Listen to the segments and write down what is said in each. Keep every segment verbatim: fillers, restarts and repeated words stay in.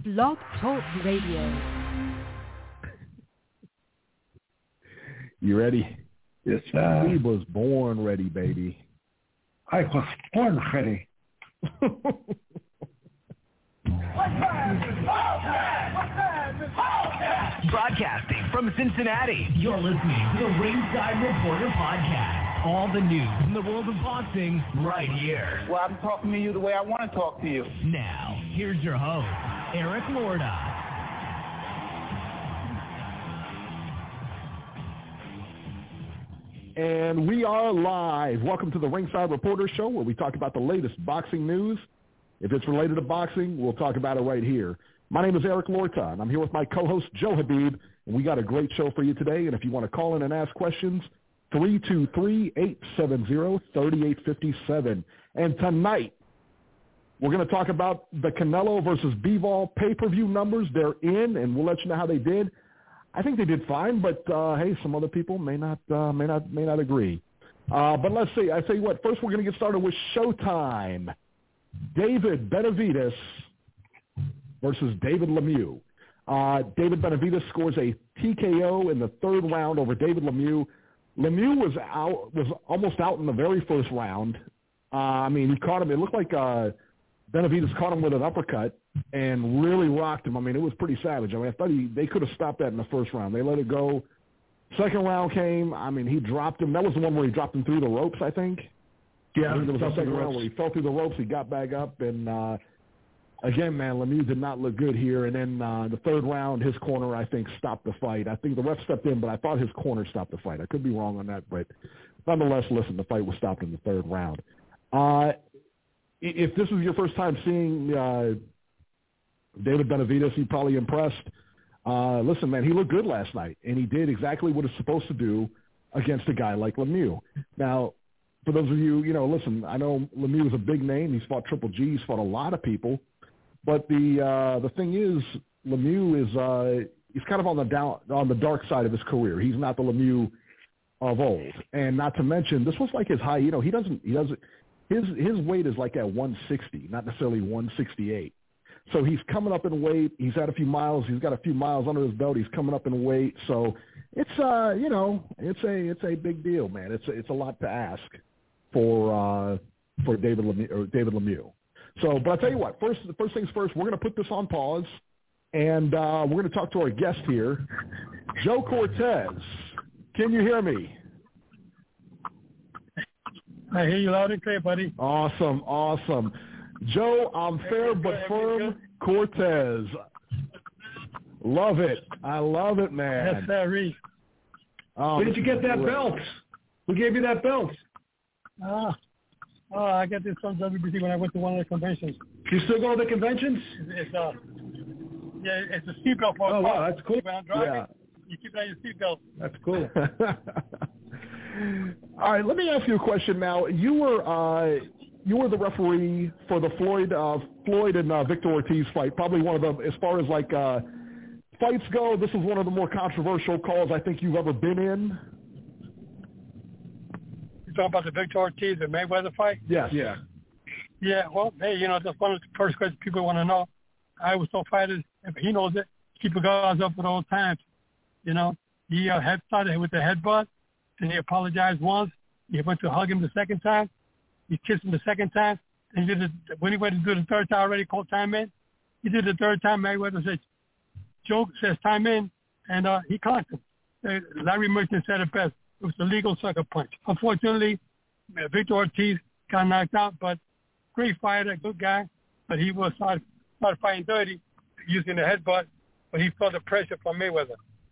Blog Talk Radio. You ready? Yes, sir. He was born ready, baby. I was born ready. Broadcasting from Cincinnati, you're listening to the Ringside Reporter Podcast. All the news in the world of boxing right here. Well, I'm talking to you the way I want to talk to you. Now, here's your host, Eric Lorda. And we are live. Welcome to the Ringside Reporter Show, where we talk about the latest boxing news. If it's related to boxing, we'll talk about it right here. My name is Eric Lorta, and I'm here with my co-host, Joe Habib, and we got a great show for you today. And if you want to call in and ask questions, three two three, eight seven zero, three eight five seven. And tonight, we're going to talk about the Canelo versus Bivol pay-per-view numbers. They're in, and we'll let you know how they did. I think they did fine, but uh, hey, some other people may not uh, may not may not agree. Uh, but let's see. I tell you what. First, we're going to get started with Showtime. David Benavidez versus David Lemieux. Uh, David Benavidez scores a T K O in the third round over David Lemieux. Lemieux was out was almost out in the very first round. Uh, I mean, he caught him. It looked like uh, Benavidez caught him with an uppercut and really rocked him. I mean, it was pretty savage. I mean, I thought he, they could have stopped that in the first round. They let it go. Second round came. I mean, he dropped him. That was the one where he dropped him through the ropes, I think. Yeah, I think there was a second round where he fell through the ropes. He got back up. And, uh, again, man, Lemieux did not look good here. And then uh, the third round, his corner, I think, stopped the fight. I think the ref stepped in, but I thought his corner stopped the fight. I could be wrong on that. But nonetheless, listen, the fight was stopped in the third round. Uh, if this is your first time seeing uh, David Benavidez, you're probably impressed. Uh, listen, man, he looked good last night, and he did exactly what he's supposed to do against a guy like Lemieux. Now, for those of you, you know, listen, I know Lemieux is a big name. He's fought Triple G. He's fought a lot of people. But the uh, the thing is, Lemieux is uh, he's kind of on the down on the dark side of his career. He's not the Lemieux of old, and not to mention, this was like his high. You know, he doesn't he doesn't his his weight is like at one sixty, not necessarily one sixty-eight. So he's coming up in weight. He's had a few miles. He's got a few miles under his belt. He's coming up in weight. So it's uh you know it's a it's a big deal, man. It's a, it's a lot to ask for uh, for David Lemieux, or David Lemieux. So, but I'll tell you what. First, first things first. We're going to put this on pause, and uh, we're going to talk to our guest here, Joe Cortez. Can you hear me? I hear you loud and clear, buddy. Awesome, awesome. Joe, I'm fair but firm. Cortez. Love it. I love it, man. Yes, sir. Oh, Where did you get that great. belt? Who gave you that belt? Ah, oh, I got this from W B C when I went to one of the conventions. You still go to the conventions? It's uh, yeah, it's a seatbelt for. Oh wow, that's cool. When I'm driving, yeah. You keep on your seatbelt. That's cool. All right, let me ask you a question now. You were uh, you were the referee for the Floyd uh, Floyd and uh, Victor Ortiz fight. Probably one of the, as far as like uh, fights go, this is one of the more controversial calls I think you've ever been in. You talking about the Victor Ortiz and Mayweather fight? Yes. Yeah. Yeah. Well, hey, you know, that's one of the first questions people want to know. I was told fighters, if he knows it, keep your guards up at all times. You know, he uh, had started with the headbutt, and he apologized once. He went to hug him the second time. He kissed him the second time. And he did it, when he went to do the third time, already called time in. He did the third time. Mayweather said, Joe says time in, and uh, he clocked him. Uh, Larry Merchant said it best. It was a legal sucker punch. Unfortunately, uh, Victor Ortiz got knocked out, but great fighter, good guy. But he was started, started fighting dirty, using the headbutt, but he felt the pressure from Mayweather.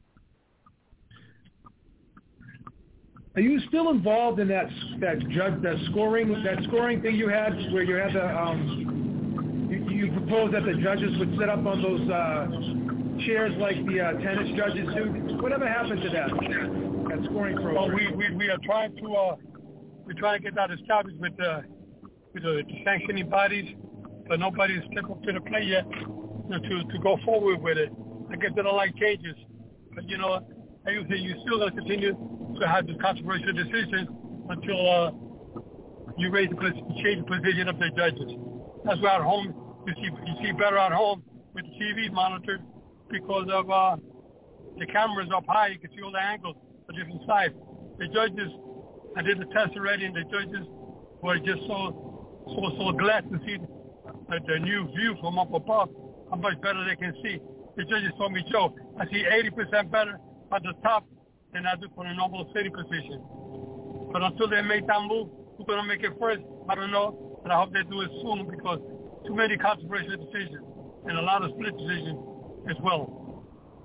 Are you still involved in that that judge that scoring that scoring thing you had where you had the um you, you proposed that the judges would sit up on those uh, chairs like the uh, tennis judges do? Whatever happened to that that scoring program? Well, we, we we are trying to uh we're trying to get that established with the with the sanctioning bodies, but nobody's stepped up to the plate yet, you know, to to go forward with it. I guess they don't like changes, but you know, I would say you're still going to continue to have this controversial decision until uh, you raise the, change the position of the judges. That's why at home you see you see better at home with T V monitors because of uh, the cameras up high. You can see all the angles on different sides. The judges, I did the test already, and the judges were just so so so glad to see the, the new view from up above, how much better they can see. The judges told me, Joe, I see eighty percent better at the top than I do for the normal sitting position. But until they make that move, who's going to make it first? I don't know, but I hope they do it soon because too many controversial decisions and a lot of split decisions as well.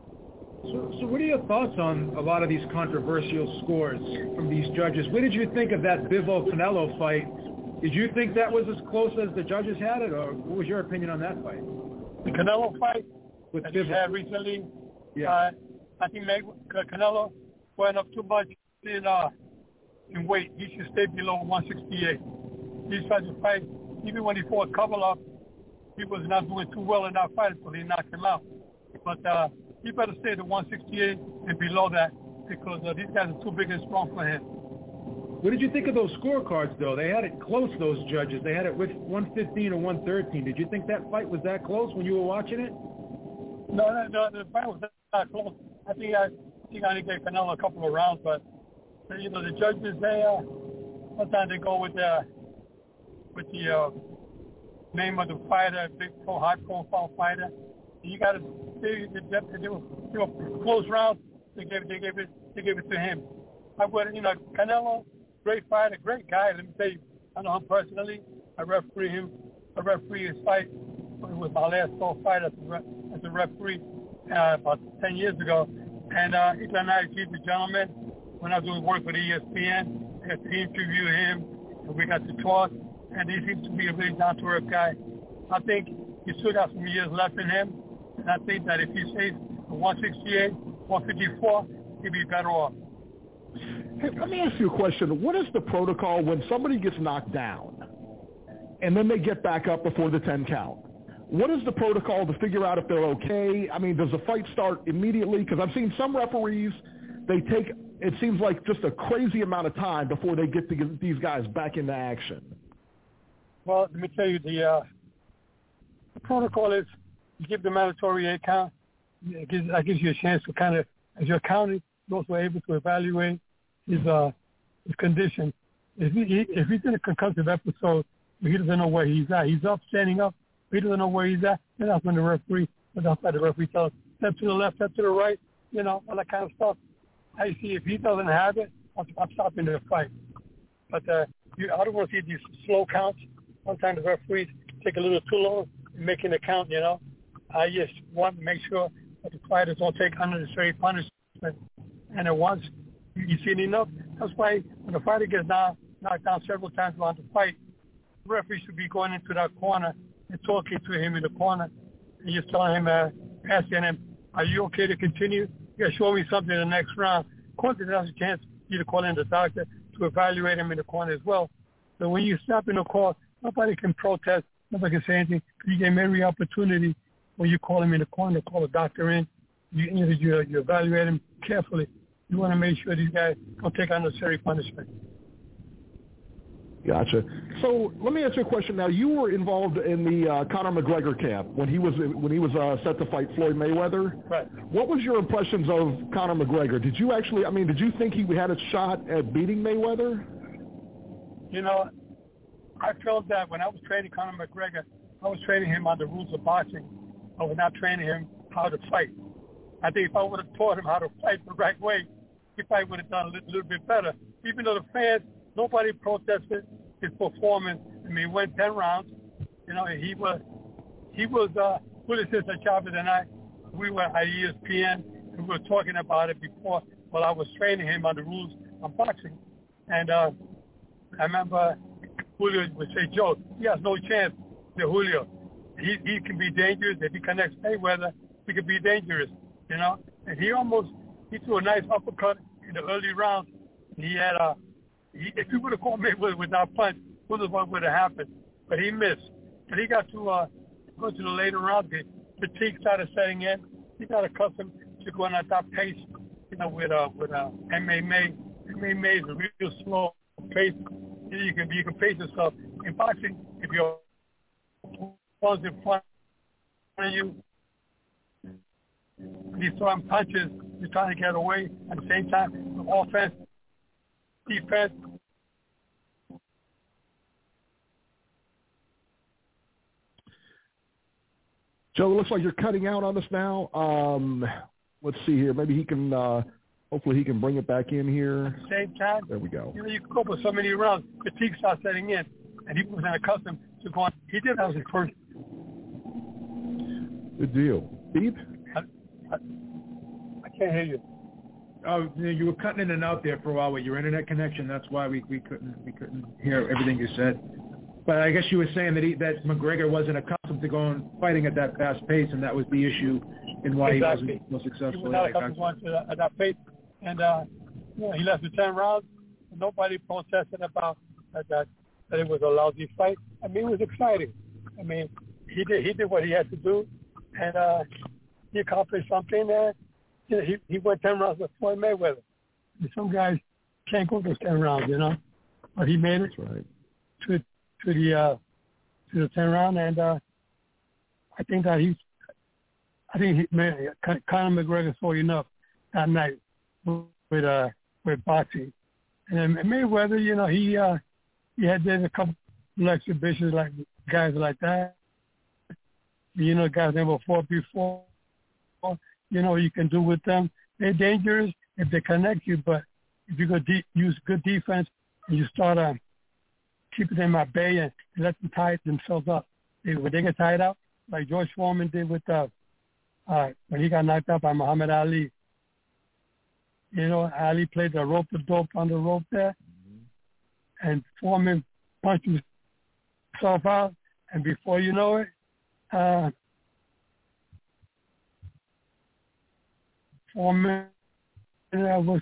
So, so what are your thoughts on a lot of these controversial scores from these judges? What did you think of that Bivol-Canelo fight? Did you think that was as close as the judges had it, or what was your opinion on that fight? The Canelo fight With that Bivol. he had recently, Yeah. uh, I think Canelo went up too much in uh, in weight. He should stay below one sixty-eight. He tried to fight. Even when he fought Kovalev, he was not doing too well in that fight, so he knocked him out. But uh, he better stay to one sixty-eight and below that because uh, these guys are too big and strong for him. What did you think of those scorecards, though? They had it close, those judges. They had it with one fifteen and one thirteen. Did you think that fight was that close when you were watching it? No, no, no the fight was not close. I think I, I think I only gave Canelo a couple of rounds, but you know the judges they uh, sometimes they go with the with the uh, name of the fighter, big pro high profile fighter. You got to they, they, they, they, were, they were close rounds. They gave they gave it they gave it to him. I would you know Canelo, great fighter, great guy. Let me tell you, I know him personally. I referee him. I referee his fight with my last pro fight as a, as a referee uh, about ten years ago. And uh, he's a nice, he's a gentleman. When I was doing work with E S P N, I got to interview him, and we got to talk. And he seems to be a very down-to-earth guy. I think he still got some years left in him. And I think that if he stays at one sixty-eight, one fifty-four, he'd be better off. Hey, let me ask you a question. What is the protocol when somebody gets knocked down and then they get back up before the ten count? What is the protocol to figure out if they're okay? I mean, does the fight start immediately? Because I've seen some referees, they take, it seems like just a crazy amount of time before they get to get these guys back into action. Well, let me tell you, the, uh, the protocol is you give the mandatory eight count. It gives, that gives you a chance to kind of, as you're counting, you're also able to evaluate his uh, his condition. If, he, if he's in a concussive episode, he doesn't know where he's at. He's up, standing up. He doesn't know where he's at. Then that's when the referee, that's why the referee tells him, step to the left, step to the right, you know, all that kind of stuff. I see if he doesn't have it, I'm, I'm stopping the fight. But uh, you, I don't want to see these slow counts. Sometimes the referees take a little too long in making the count, you know. I just want to make sure that the fighters don't take unnecessary punishment. And at once you've seen enough, that's why when the fighter gets down, knocked down several times around the fight, the referee should be going into that corner and talking to him in the corner and just telling him, uh, asking him, are you okay to continue? You got to show me something in the next round. Of course, there's a chance you to call in the doctor to evaluate him in the corner as well. So when you stop in the call, nobody can protest. Nobody can say anything. You get every opportunity when you call him in the corner, call a doctor in. You, you, you evaluate him carefully. You want to make sure these guys don't take unnecessary punishment. Gotcha. So let me ask you a question now. You were involved in the uh, Conor McGregor camp when he was when he was uh, set to fight Floyd Mayweather. Right. What was your impressions of Conor McGregor? Did you actually, I mean, did you think he had a shot at beating Mayweather? You know, I felt that when I was training Conor McGregor, I was training him on the rules of boxing. I was not training him how to fight. I think if I would have taught him how to fight the right way, he probably would have done a little, little bit better. Even though the fans, nobody protested his performance. I mean, he went ten rounds. You know, he was, he was, uh, Willie Sister Chavez and I, we were at E S P N, and we were talking about it before while I was training him on the rules of boxing. And uh, I remember Julio would say, Joe, he has no chance to Julio. He, he can be dangerous. If he connects Mayweather, he could be dangerous, you know. And he almost, he threw a nice uppercut in the early rounds. He had a, he, if he would have caught Mayweather with that punch, who knows what would have happened. But he missed. But he got to uh, go to the later rounds. The fatigue started setting in. He got accustomed to going at that pace, you know, with uh, with uh, M M A. M M A is a real slow pace. You can you can pace yourself. In boxing, if you're in front of you, when he's throwing punches, he's trying to get away. At the same time, offense, defense. Joe, it looks like you're cutting out on us now. Um, let's see here. Maybe he can, uh, hopefully he can bring it back in here. At the same time, there we go. You know, you can go for so many rounds. Fatigue starts setting in, and he wasn't accustomed to going. He did that was his first. Good deal. Steve? I, I, I can't hear you. Oh, you were cutting in and out there for a while with your internet connection. That's why we, we couldn't we couldn't hear everything you said. But I guess you were saying that he, that McGregor wasn't accustomed to going fighting at that fast pace, and that was the issue in why exactly. he wasn't so successful. He was not accustomed to going at that pace, and uh, you know, he left with ten rounds. Nobody protested about that, that that it was a lousy fight. I mean, it was exciting. I mean, he did he did what he had to do, and uh, he accomplished something. Uh, you know, he he went ten rounds with Floyd Mayweather. And some guys can't go those ten rounds, you know, but he made it. That's right. To to the uh, to the ten round, and uh, I think that he's. I think he, man, Conor McGregor saw enough that night with uh with boxing, and Mayweather, you know, he uh, he had did a couple of exhibitions like guys like that. You know, guys never fought before. You know, you can do with them. They're dangerous if they connect you, but if you go de- use good defense and you start uh, keeping them at bay and let them tie themselves up. They, when they get tied up, like George Foreman did with uh, uh, when he got knocked out by Muhammad Ali. You know, Ali played the rope the dope on the rope there, mm-hmm. and Foreman punched himself out, and before you know it, uh, Foreman uh, was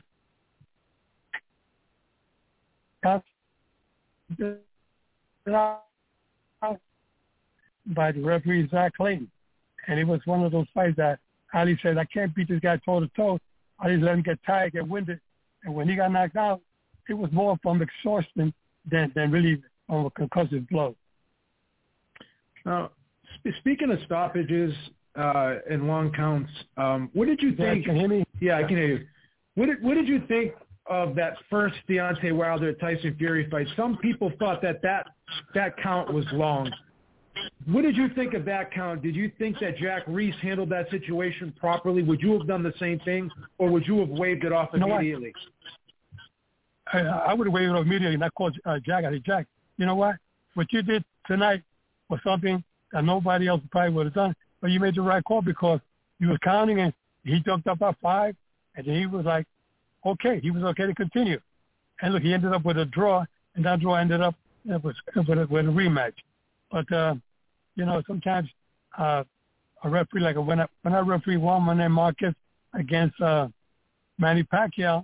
by the referee Zach Clayton, and it was one of those fights that Ali said, "I can't beat this guy toe to toe. I just let him get tired, get winded." And when he got knocked out, it was more from exhaustion than than really from a concussive blow. Now, sp- speaking of stoppages uh, and long counts, um, what did you think? Yeah, can you hear me? Yeah, I can hear you. What did What did you think of that first Deontay Wilder Tyson Fury fight? Some people thought that that, that count was long. What did you think of that count? Did you think that Jack Reese handled that situation properly? Would you have done the same thing, or would you have waved it off immediately? No, I, I would have waved it off immediately and not called uh, Jack. I said, Jack, you know what? What you did tonight was something that nobody else probably would have done, but you made the right call because you were counting and he jumped up at five, and then he was like, okay, he was okay to continue. And look, he ended up with a draw, and that draw ended up uh, with, with, a, with a rematch. But, uh, you know, sometimes uh, a referee, like when I, when I referee Juan Manuel Marquez against uh, Manny Pacquiao,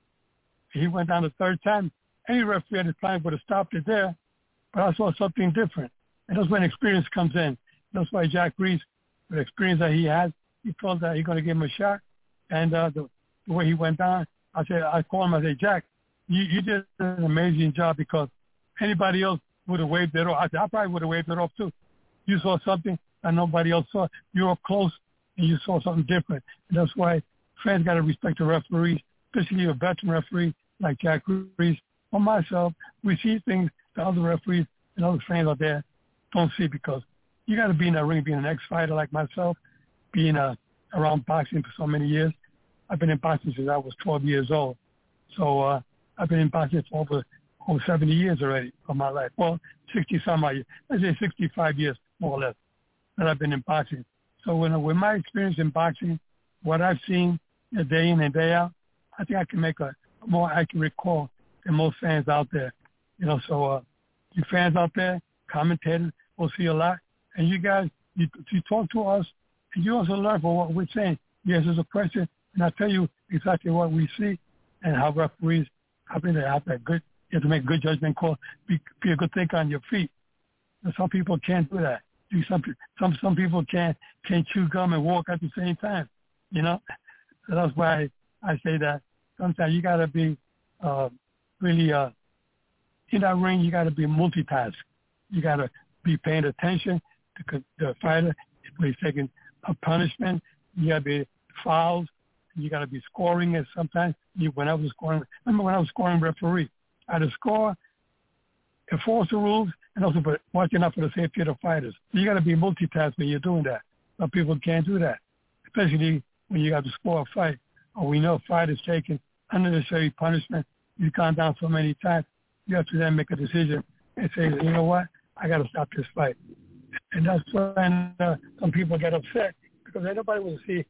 he went down the third time. Any referee at the time would have stopped it there, but I saw something different. And that's when experience comes in. That's why Jack Reese, with the experience that he has, he felt that he's going to give him a shot. And uh, the, the way he went down, I said, I called him, I said, Jack, you, you did an amazing job because anybody else would have waved it off. I said, I probably would have waved it off too. You saw something that nobody else saw. You were up close and you saw something different. And that's why fans got to respect the referees, especially a veteran referee like Jack Reese. For myself, we see things that other referees and other fans out there don't see because you got to be in that ring, being an ex-fighter like myself, being uh, around boxing for so many years. I've been in boxing since I was twelve years old. So uh, I've been in boxing for over, over seventy years already of my life. Well, sixty-some odd years. Let's say sixty-five years, more or less, that I've been in boxing. So when, with my experience in boxing, what I've seen you know, day in and day out, I think I can make a more accurate call than most fans out there. You know, so uh, you fans out there, commentators, will see a lot. And you guys, you, you talk to us, and you also learn from what we're saying. Yes, there's a question, and I tell you exactly what we see and how referees, I think they have that good, you have to make a good judgment call, be, be a good thinker on your feet. And some people can't do that. Do some some some people can't can't chew gum and walk at the same time, you know. So that's why I say that sometimes you got to be uh, really uh, in that ring. You got to be multitask. You got to be paying attention to the fighter when he's taking a punishment. You got to be fouls. You got to be scoring it sometimes. You, when I was scoring, I remember when I was scoring referee, I had to score, enforce the rules, and also but watching out for the safety of the fighters. You got to be multitask when you're doing that. Some people can't do that, especially when you got to score a fight. Or we know fighters taking unnecessary punishment. You've gone down so many times. You have to then make a decision and say, you know what, I got to stop this fight. And that's when uh, some people get upset because nobody will see.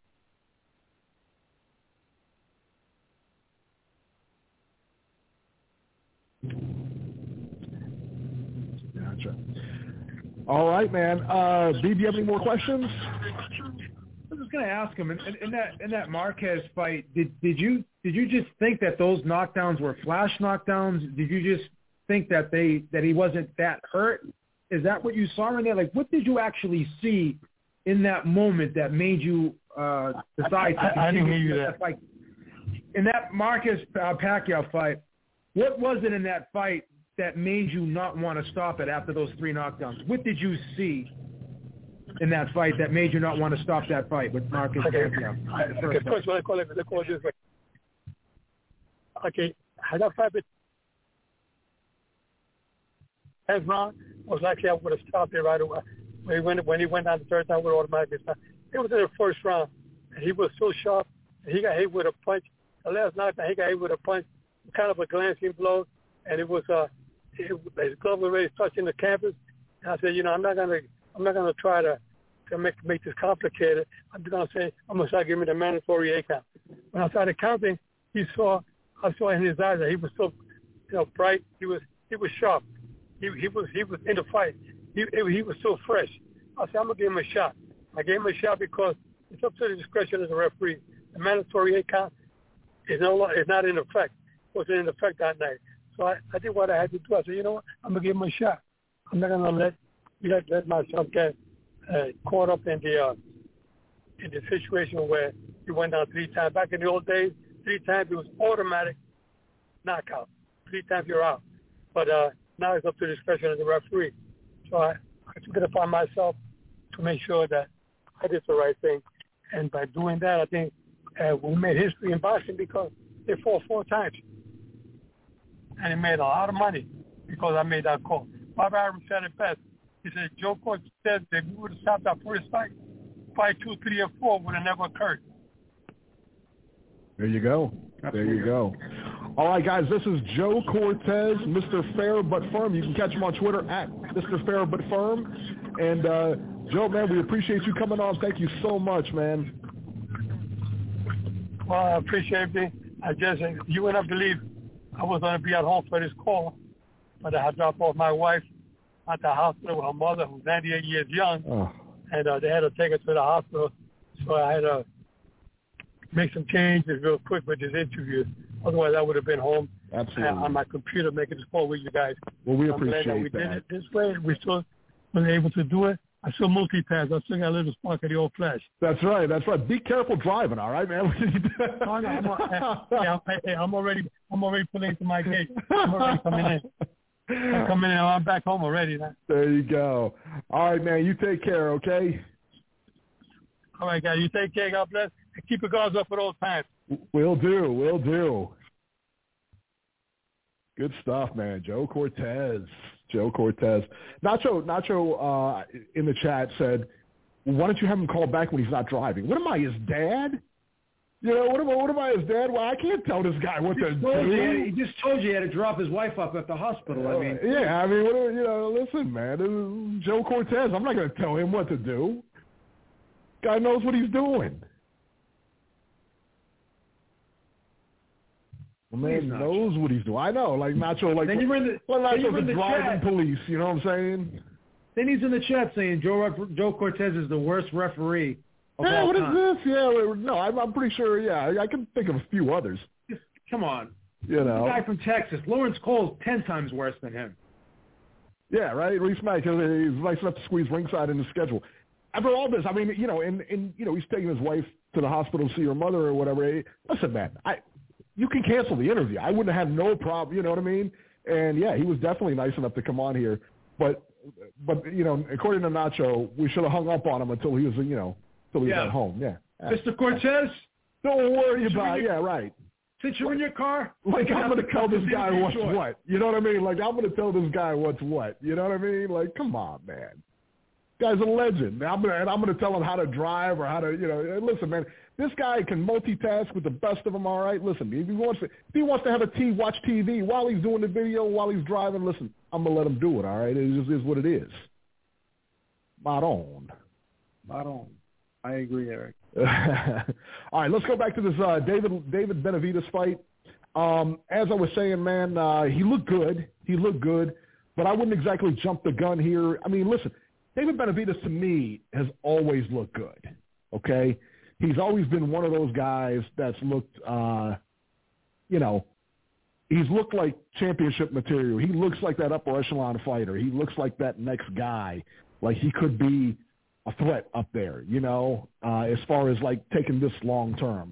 Gotcha. All right, man. Uh, B, do you have any more questions? I was going to ask him in, in that in that Marquez fight. Did did you did you just think that those knockdowns were flash knockdowns? Did you just think that they that he wasn't that hurt? Is that what you saw in there? Like, what did you actually see in that moment that made you uh, decide to I, I didn't hear you that that. fight? In that Marquez uh, Pacquiao fight, what was it in that fight that made you not want to stop it after those three knockdowns? What did you see in that fight that made you not want to stop that fight with Marquez Okay, Pacquiao? okay, first what I call it, they call it this way. Okay, had that fight been tenth round, most likely I would have stopped it right away. When he went, when he went down the third time, I would automatically stop. It was in the first round, and he was so sharp. And he got hit with a punch. The last knockdown, he got hit with a punch, kind of a glancing blow, and it was uh, it, his glove was already touching the canvas. And I said, you know, I'm not gonna, I'm not gonna try to, to make make this complicated. I'm just gonna say, I'm gonna start giving the mandatory eight count. When I started counting, he saw, I saw in his eyes that he was so, you know, bright. He was, he was sharp. He, he was, he was in the fight. He, he was so fresh. I said, I'm gonna give him a shot. I gave him a shot because it's up to the discretion of the referee. The mandatory eight count is no, is not in effect. Wasn't in effect that night. So I, I did what I had to do. I said, you know what? I'm gonna give him a shot. I'm not gonna let let, let myself get uh, caught up in the uh, in the situation where he went down three times. Back in the old days, three times it was automatic knockout. Three times you're out. But uh, now it's up to the discretion of the referee. So I, I took it upon myself to make sure that I did the right thing. And by doing that, I think uh, we made history in boxing because they fought four times. And it made a lot of money because I made that call. Bob Arum said it best. He said, Joe Cortez said that we would have stopped that first fight. Fight two, three, and four would have never occurred. There you go. There you go. All right, guys, this is Joe Cortez, Mister Fair But Firm. You can catch him on Twitter at Mister Fair But Firm. And, uh, Joe, man, we appreciate you coming on. Thank you so much, man. Well, I appreciate it. I just, you wouldn't believe I was going to be at home for this call, but I had dropped off my wife at the hospital with her mother, who's ninety-eight years young, oh. and uh, they had to take her to the hospital. So I had to make some changes real quick with this interview. Otherwise, I would have been home Absolutely. on my computer making this call with you guys. Well, we I'm appreciate glad that. We that. did it this way. We still was able to do it. I still multitask. I still got a little spark of the old flash. That's right. That's right. Be careful driving, all right, man? oh, no, I'm, I'm, hey, I'm already, I'm already pulling to my gate. I'm already coming in. I'm coming in. I'm back home already now. There you go. All right, man. You take care, okay? All right, guys. You take care. God bless. And keep your guards up at all times. Will do. Will do. Good stuff, man. Joe Cortez. Joe Cortez. Nacho, Nacho uh, in the chat said, why don't you have him call back when he's not driving? What am I, his dad? You know, what am I, what am I, his dad? Well, I can't tell this guy what to do. You, he just told you he had to drop his wife up at the hospital. I mean, uh, yeah, I mean, what, you know, listen, man, this is Joe Cortez. I'm not going to tell him what to do. Guy knows what he's doing. The man knows what he's doing. I know, like Nacho, like then you in the, well, Nacho's in the the driving chat. police. You know what I'm saying? Then he's in the chat saying Joe Joe Cortez is the worst referee of yeah, all what time. is this? Yeah, no, I'm, I'm pretty sure. Yeah, I, I can think of a few others. Just, come on, you know, the guy from Texas, Lawrence Cole's ten times worse than him. Yeah, right. Reese Mack, he's nice enough to squeeze ringside in the schedule. After all this, I mean, you know, and and you know, he's taking his wife to the hospital to see her mother or whatever. Listen, man, I. You can cancel the interview. I wouldn't have no problem. You know what I mean? And yeah, he was definitely nice enough to come on here. But, but you know, according to Nacho, we should have hung up on him until he was, you know, until he was yeah. at home. Yeah. Mister Cortez, don't worry about it. Yeah, right. Since you're in your car, like I'm going to tell this guy what's what. You know what I mean? Like I'm going to tell this guy what's what. You know what I mean? Like, come on, man. Guy's a legend. I'm gonna, and I'm going to tell him how to drive or how to, you know. Listen, man, this guy can multitask with the best of them. All right, listen. If he wants to, if he wants to have a T, watch T V while he's doing the video, while he's driving. Listen, I'm gonna let him do it. All right, it just is what it is. Spot on. Spot on. I agree, Eric. All right, let's go back to this uh, David David Benavidez fight. Um, as I was saying, man, uh, he looked good. He looked good, but I wouldn't exactly jump the gun here. I mean, listen, David Benavidez to me has always looked good. Okay, he's always been one of those guys that's looked, uh, you know, he's looked like championship material. He looks like that upper echelon fighter. He looks like that next guy. Like he could be a threat up there, you know, uh, as far as like taking this long term.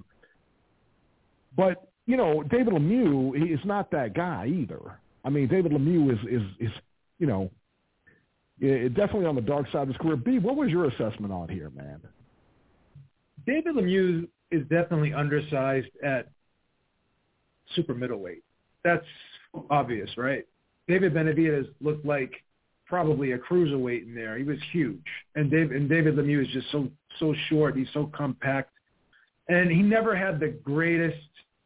But, you know, David Lemieux, he is not that guy either. I mean, David Lemieux is, is, is you know, it, definitely on the dark side of his career. B, what was your assessment on here, man? David Lemieux is definitely undersized at super middleweight. That's obvious, right? David Benavidez looked like probably a cruiserweight in there. He was huge. And Dave and David Lemieux is just so so short. He's so compact. And he never had the greatest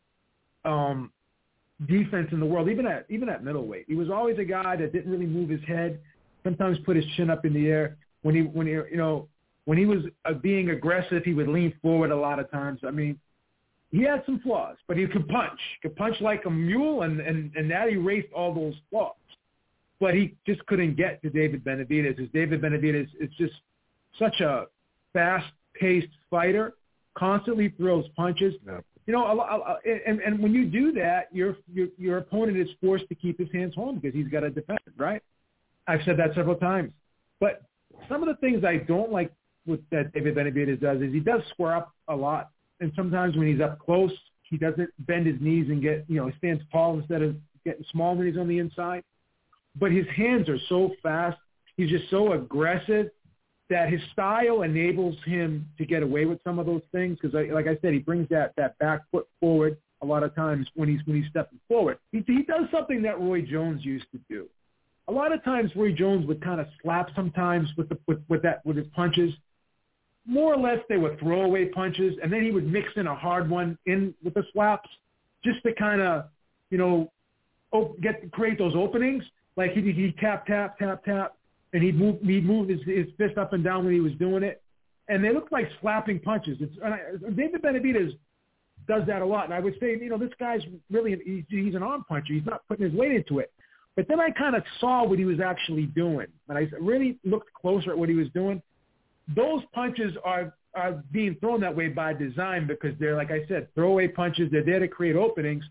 um, defense in the world, even at even at middleweight. He was always a guy that didn't really move his head, sometimes put his chin up in the air. When he when he you know when he was uh, being aggressive, he would lean forward a lot of times. I mean, he had some flaws, but he could punch. Could punch like a mule, and, and, and that erased all those flaws. But he just couldn't get to David Benavidez. As David Benavidez is just such a fast-paced fighter, constantly throws punches. Yeah. You know, a, a, and, and when you do that, your, your your opponent is forced to keep his hands home because he's got to defend, right? I've said that several times. But some of the things I don't like with that David Benavidez does is he does square up a lot. And sometimes when he's up close, he doesn't bend his knees and get, you know, he stands tall instead of getting small when he's on the inside. But his hands are so fast, he's just so aggressive that his style enables him to get away with some of those things. Because, like I said, he brings that, that back foot forward a lot of times when he's when he's stepping forward. He, he does something that Roy Jones used to do. A lot of times, Roy Jones would kind of slap sometimes with the with, with that with his punches. More or less, they were throwaway punches, and then he would mix in a hard one in with the slaps, just to kind of, you know, op- get create those openings. Like he he tap tap tap tap, and he'd move he'd move his, his fist up and down when he was doing it, and they looked like slapping punches. It's, and I, David Benavidez does that a lot, and I would say, you know, this guy's really he's, he's an arm puncher. He's not putting his weight into it. But then I kind of saw what he was actually doing, and I really looked closer at what he was doing. Those punches are, are being thrown that way by design because they're, like I said, throwaway punches. They're there to create openings.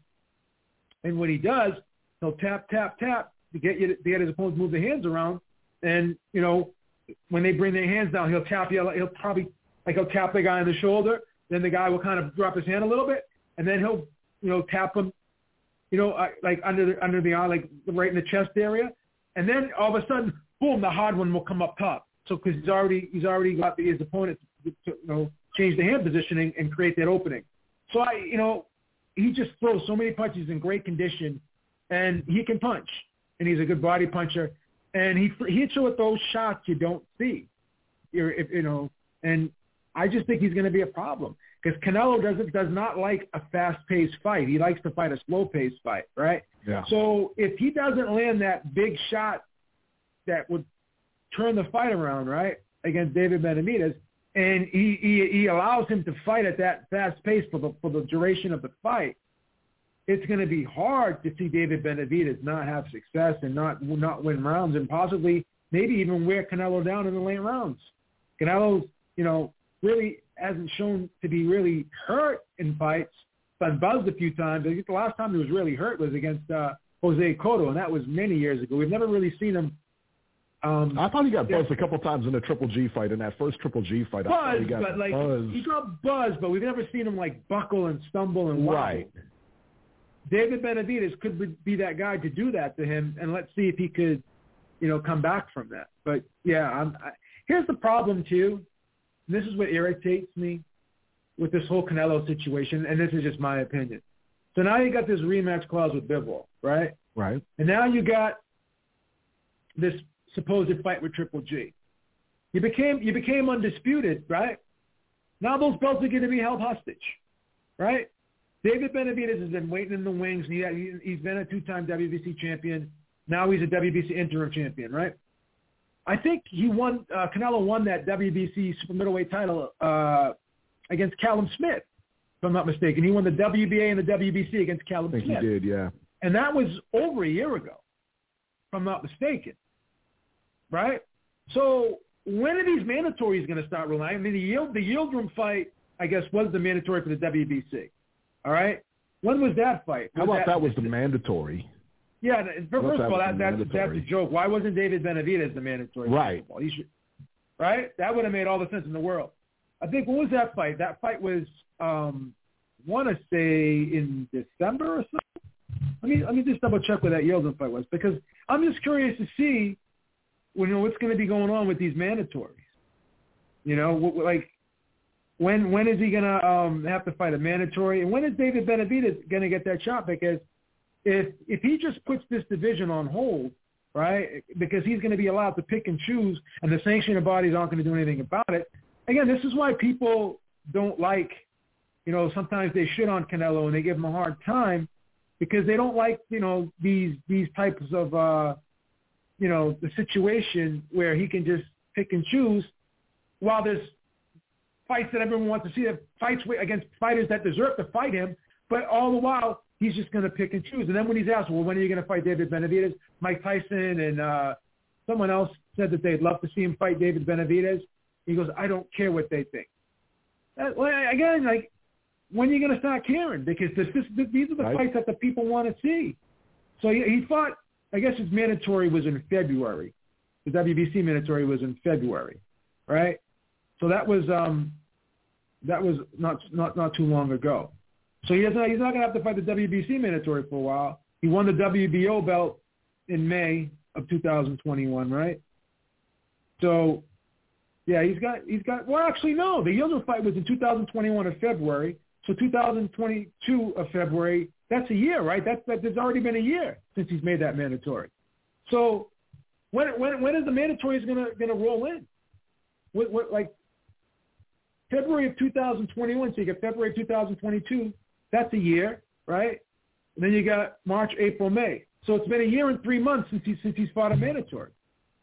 And what he does, he'll tap, tap, tap to get you to get his opponents to move their hands around. And, you know, when they bring their hands down, he'll tap you. He'll probably, like he'll tap the guy on the shoulder. Then the guy will kind of drop his hand a little bit. And then he'll, you know, tap him, you know, uh, like under the, under the eye, like right in the chest area. And then all of a sudden, boom, the hard one will come up top. So because he's already he's already got the, his opponent to, to you know change the hand positioning and create that opening. So I you know he just throws so many punches in great condition, and he can punch, and he's a good body puncher, and he he hits you with those shots you don't see, You're, if, you know. And I just think he's going to be a problem because Canelo doesn't does not like a fast-paced fight. He likes to fight a slow-paced fight, right? Yeah. So if he doesn't land that big shot that would turn the fight around, right, against David Benavidez, and he, he he allows him to fight at that fast pace for the for the duration of the fight, it's going to be hard to see David Benavidez not have success and not not win rounds and possibly maybe even wear Canelo down in the late rounds. Canelo, you know, really hasn't shown to be really hurt in fights. Been buzzed a few times. I think the last time he was really hurt was against uh, Jose Cotto, and that was many years ago. We've never really seen him. Um, I thought he got buzzed yeah. a couple times in the Triple G fight, in that first Triple G fight. Buzz, I he got but like buzzed. he got buzzed, but we've never seen him like buckle and stumble and right. wobble. David Benavidez could be that guy to do that to him, and let's see if he could, you know, come back from that. But yeah, I'm, I, here's the problem too. And this is what irritates me. with this whole Canelo situation, and this is just my opinion. So now you got this rematch clause with Bivol, right? Right. And now you got this supposed fight with Triple G. You became you became undisputed, right? Now those belts are going to be held hostage, right? David Benavidez has been waiting in the wings. He, he, he's been a two-time W B C champion. Now he's a W B C interim champion, right? I think he won. Uh, Canelo won that W B C super middleweight title uh, against Callum Smith, if I'm not mistaken. He won the W B A and the W B C against Callum I think Smith. he did, yeah. And that was over a year ago, if I'm not mistaken, right? So when are these mandatories going to start rolling? I mean, the Yield, the Yildirim fight, I guess, was the mandatory for the W B C. All right? When was that fight? Was How about that, that was the mandatory? Yeah, first Well, of all, that, that's, mandatory. that's a joke. Why wasn't David Benavidez the mandatory? Right. He should, right? That would have made all the sense in the world. I think, what was that fight? That fight was, um, I want to say in December or something. Let me, let me just double check what that Yildirim fight was, because I'm just curious to see, you know, what's going to be going on with these mandatories. You know, like, when when is he going to um, have to fight a mandatory? And when is David Benavidez going to get that shot? Because if if he just puts this division on hold, right, because he's going to be allowed to pick and choose, and the sanctioning bodies aren't going to do anything about it. Again, this is why people don't like, you know, sometimes they shit on Canelo and they give him a hard time because they don't like, you know, these these types of, uh, you know, the situation where he can just pick and choose while there's fights that everyone wants to see, fights against fighters that deserve to fight him, but all the while he's just going to pick and choose. And then when he's asked, well, when are you going to fight David Benavidez? Mike Tyson and uh, someone else said that they'd love to see him fight David Benavidez. He goes, I don't care what they think. That, well, again, like, when are you going to start caring? Because this, this, this, these are the right. fights that the people want to see. So he, he fought, I guess his mandatory was in February. The W B C mandatory was in February, right? So that was um, that was not not not too long ago. So he doesn't, he's not going to have to fight the W B C mandatory for a while. He won the W B O belt in May of two thousand twenty-one, right? So, yeah, he's got he's got. Well, actually, no. The Yildirim fight was in two thousand twenty-one of February. So two thousand twenty-two of February. That's a year, right? That's that. There's already been a year since he's made that mandatory. So, when when when is the mandatory going to going to roll in? What what like? February of two thousand twenty-one, so you got February of two thousand twenty-two, that's a year, right? And then you got March, April, May. So it's been a year and three months since he since he's fought a mandatory.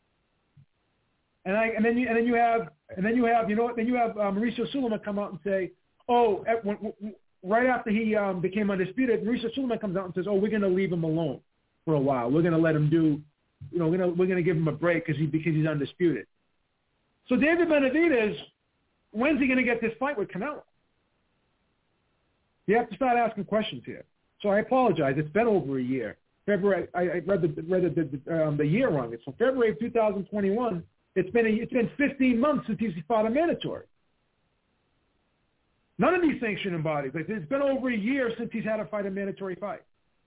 And I and then you and then you have and then you have you know what then you have uh, Mauricio Sulaiman come out and say, oh, at, when, when, right after he um, became undisputed, Mauricio Sulaiman comes out and says, oh, we're going to leave him alone for a while. We're going to let him do, you know, we're going to we're going to give him a break because he because he's undisputed. So David Benavidez, when's he going to get this fight with Canelo? You have to start asking questions here. So I apologize. It's been over a year. February. I, I read the read the, the, um, the year wrong. It's from February of two thousand twenty-one. It's been a, it's been fifteen months since he's fought a mandatory. None of these sanctioning bodies. Like, it's been over a year since he's had to fight a mandatory fight.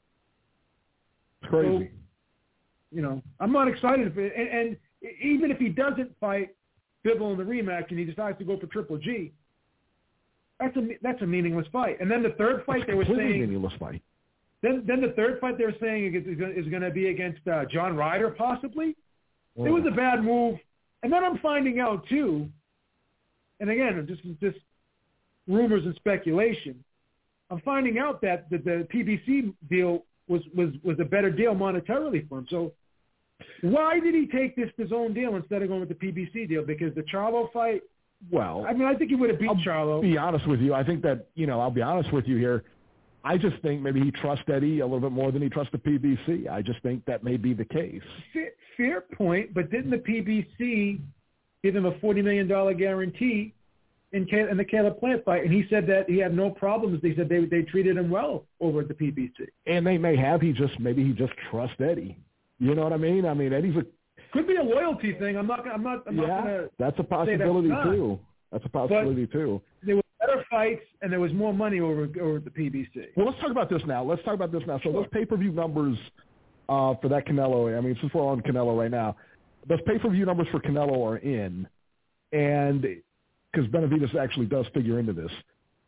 Crazy. So, you know, I'm not excited for it. And, and even if he doesn't fight Bivol in the rematch and he decides to go for Triple G, that's a that's a meaningless fight. And then the third fight that's they were saying meaningless fight. Then then the third fight they were saying is, is going to be against uh, John Ryder possibly. Oh. It was a bad move. And then I'm finding out too. And again, this is just rumors and speculation. I'm finding out that the, the P B C deal was, was, was a better deal monetarily for him. So why did he take this his own deal instead of going with the P B C deal? Because the Charlo fight, well, I mean, I think he would have beat I'll Charlo. I'll be honest with you. I think that, you know, I'll be honest with you here. I just think maybe he trusts Eddie a little bit more than he trusts the P B C. I just think that may be the case. Fair, fair point, but didn't the P B C give him a forty million dollars guarantee in, in the Caleb Plant fight? And he said that he had no problems. They said they they treated him well over at the P B C. And they may have. He just maybe he just trusts Eddie. You know what I mean? I mean, Eddie's a could be a loyalty thing. I'm not. I'm not. I'm yeah, not gonna that's a possibility that's too. That's a possibility but too. There were better fights, and there was more money over over at the P B C. Well, let's talk about this now. Let's talk about this now. So Sure. those pay-per-view numbers uh, for that Canelo. I mean, since we're on Canelo right now, those pay-per-view numbers for Canelo are in, and because Benavidez actually does figure into this.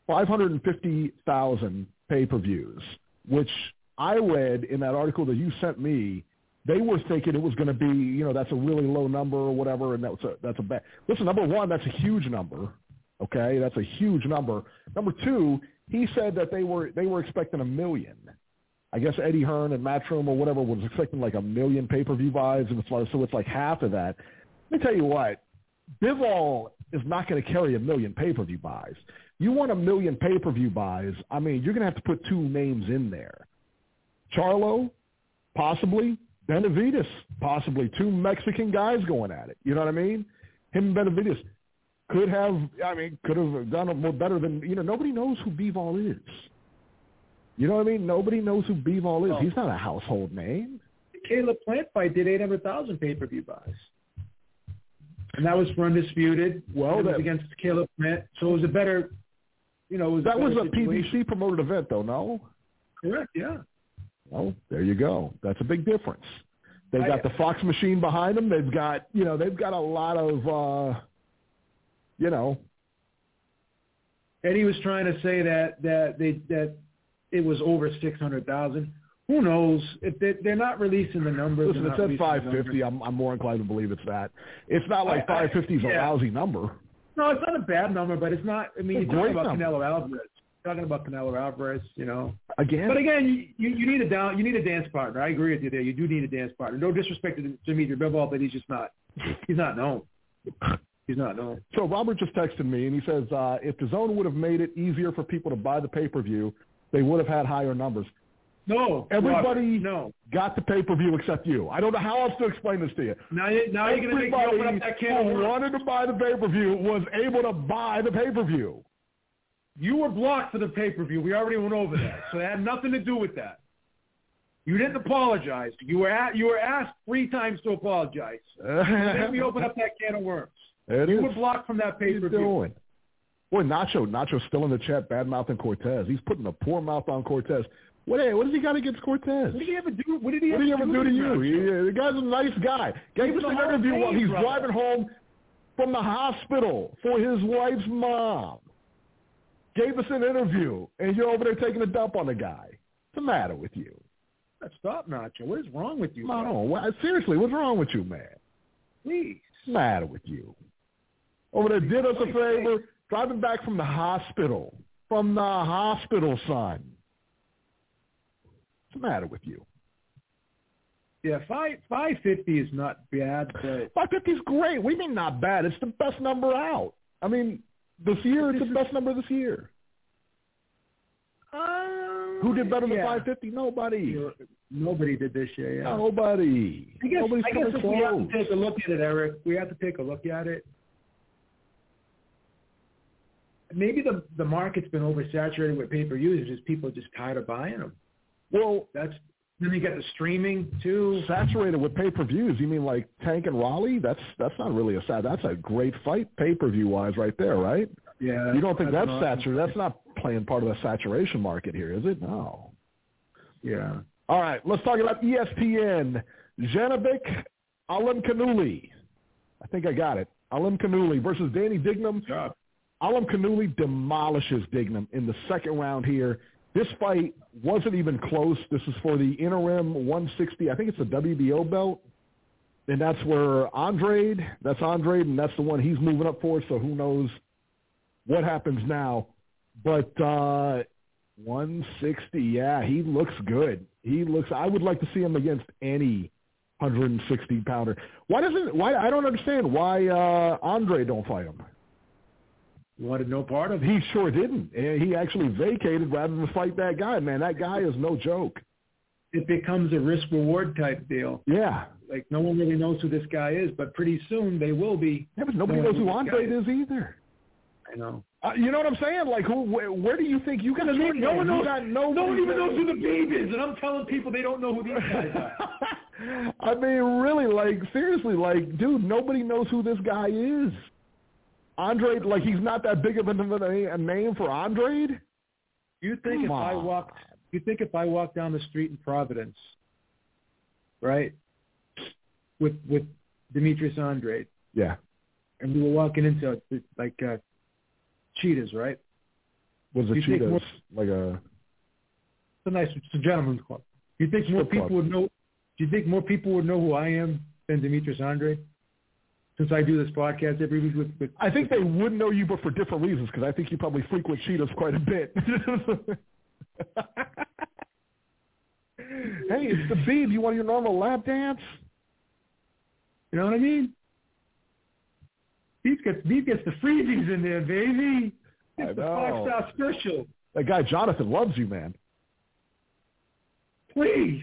five hundred fifty thousand pay-per-views, which I read in that article that you sent me. They were thinking it was going to be, you know, that's a really low number or whatever, and that's a, that's a bad. Listen, number one, that's a huge number, okay? That's a huge number. Number two, he said that they were they were expecting a million. I guess Eddie Hearn and Matchroom or whatever was expecting like a million pay-per-view buys, and it's like, so it's like half of that. Let me tell you what, Bivol is not going to carry a million pay-per-view buys. You want a million pay-per-view buys, I mean, you're going to have to put two names in there. Charlo, possibly. Benavidez, possibly. Two Mexican guys going at it. You know what I mean? Him and Benavidez could have, I mean, could have done it more better than, you know, nobody knows who Bivol is. You know what I mean? Nobody knows who Bivol is. Oh. He's not a household name. The Caleb Plant fight did eight hundred thousand pay-per-view buys. And that was for Undisputed. Well, it was that, against Caleb Plant. So it was a better, you know, it was that a was a situation. P B C promoted event, though, no? Correct, yeah. Well, there you go. That's a big difference. They've got I, the Fox machine behind them. They've got, you know, they've got a lot of, uh, you know. Eddie was trying to say that that they that it was over six hundred thousand. Who knows? If they, they're not releasing the numbers. Listen, it said five fifty. I'm, I'm more inclined to believe it's that. It's not like five fifty is a yeah. lousy number. No, it's not a bad number, but it's not. I mean, It's a you're talking great about number. Canelo Alvarez. Talking about Canelo Alvarez, you know. Again. But again, you, you, you need a down, you need a dance partner. I agree with you there. You do need a dance partner. No disrespect to Dimitri Bivol, but he's just not. He's not known. He's not known. So Robert just texted me, and he says, uh, if the zone would have made it easier for people to buy the pay-per-view, they would have had higher numbers. No, Everybody Robert, no. got the pay-per-view except you. I don't know how else to explain this to you. Now, you, now you're going to make me open up that can of who worms. wanted to buy the pay-per-view was able to buy the pay-per-view. You were blocked for the pay-per-view. We already went over that. So it had nothing to do with that. You didn't apologize. You were at, you were asked three times to apologize. Let me open up that can of worms. It you is. were blocked from that pay-per-view. What are you doing? Boy, Nacho, Nacho's still in the chat, bad-mouthing Cortez. He's putting a poor mouth on Cortez. What, hey, what does he got against Cortez? What did he ever do? What did he, what did he ever do to you? Nacho? He, the guy's a nice guy. Gave us an interview while he's brother. driving home from the hospital for his wife's mom. Gave us an interview, and you're over there taking a dump on the guy. What's the matter with you? Stop, Nacho. What is wrong with you? No, what, seriously, what's wrong with you, man? Please. What's the matter with you? Over there, did us a favor, driving back from the hospital. From the hospital, son. What's the matter with you? Yeah, five five fifty is not bad, but five fifty is great. We mean not bad. It's the best number out. I mean, this year, it's the best number this year. Um, Who did better than yeah. five fifty? Nobody. Nobody did this year, yeah. Nobody. I guess, Nobody's I guess coming if we have close. to take a look at it, Eric, we have to take a look at it. Maybe the the market's been oversaturated with pay-per-views. It's just people are just tired of buying them. Well, that's then you got the streaming too. Saturated with pay-per-views. You mean like Tank and Raleigh? That's that's not really a sad. That's a great fight pay-per-view wise right there, right? Yeah. You don't think that's, that's saturated? That's not playing part of the saturation market here, is it? No. Yeah. All right, let's talk about E S P N. Janovic Alimkhanuly. I think I got it. Alimkhanuly versus Danny Dignam. Job. Alimkhanuly demolishes Dignam in the second round here. This fight wasn't even close. This is for the interim one sixty. I think it's a W B O belt. And that's where Andrade, that's Andrade, and that's the one he's moving up for, so who knows what happens now. But uh, one sixty, yeah, he looks good. He looks. I would like to see him against any one sixty pounder. Why doesn't? Why I don't understand why uh, Andre don't fight him. Wanted no part of it. He sure didn't. And he actually vacated rather than fight that guy. Man, that guy is no joke. It becomes a risk-reward type deal. Yeah. Like, no one really knows who this guy is, but pretty soon they will be. Yeah, but nobody knows who Andre is either. I know. Uh, you know what I'm saying? Like, who? Where, where do you think you got? No, no one knows. No, no one even knows who the Babe is, and I'm telling people they don't know who these guys are. I mean, really, like, seriously, like, dude, nobody knows who this guy is. Andre, like, he's not that big of a, a name for Andre. You think Come if on. I walked, you think if I walked down the street in Providence, right, with with Demetrius Andrade, Yeah. and we were walking into like uh, Cheetahs, right? Was a Cheetahs more, like a? It's a nice, it's a gentleman's club. Do you think more people club. would know? Do you think more people would know who I am than Demetrius Andrade? Since I do this podcast every week with, with I think they would know you, but for different reasons. Because I think you probably frequent Cheetahs quite a bit. Hey, it's the Beeb. You want your normal lap dance? You know what I mean? Beeb gets Beeb gets the freebies in there, baby. It's the five-star special. That guy Jonathan loves you, man. Please.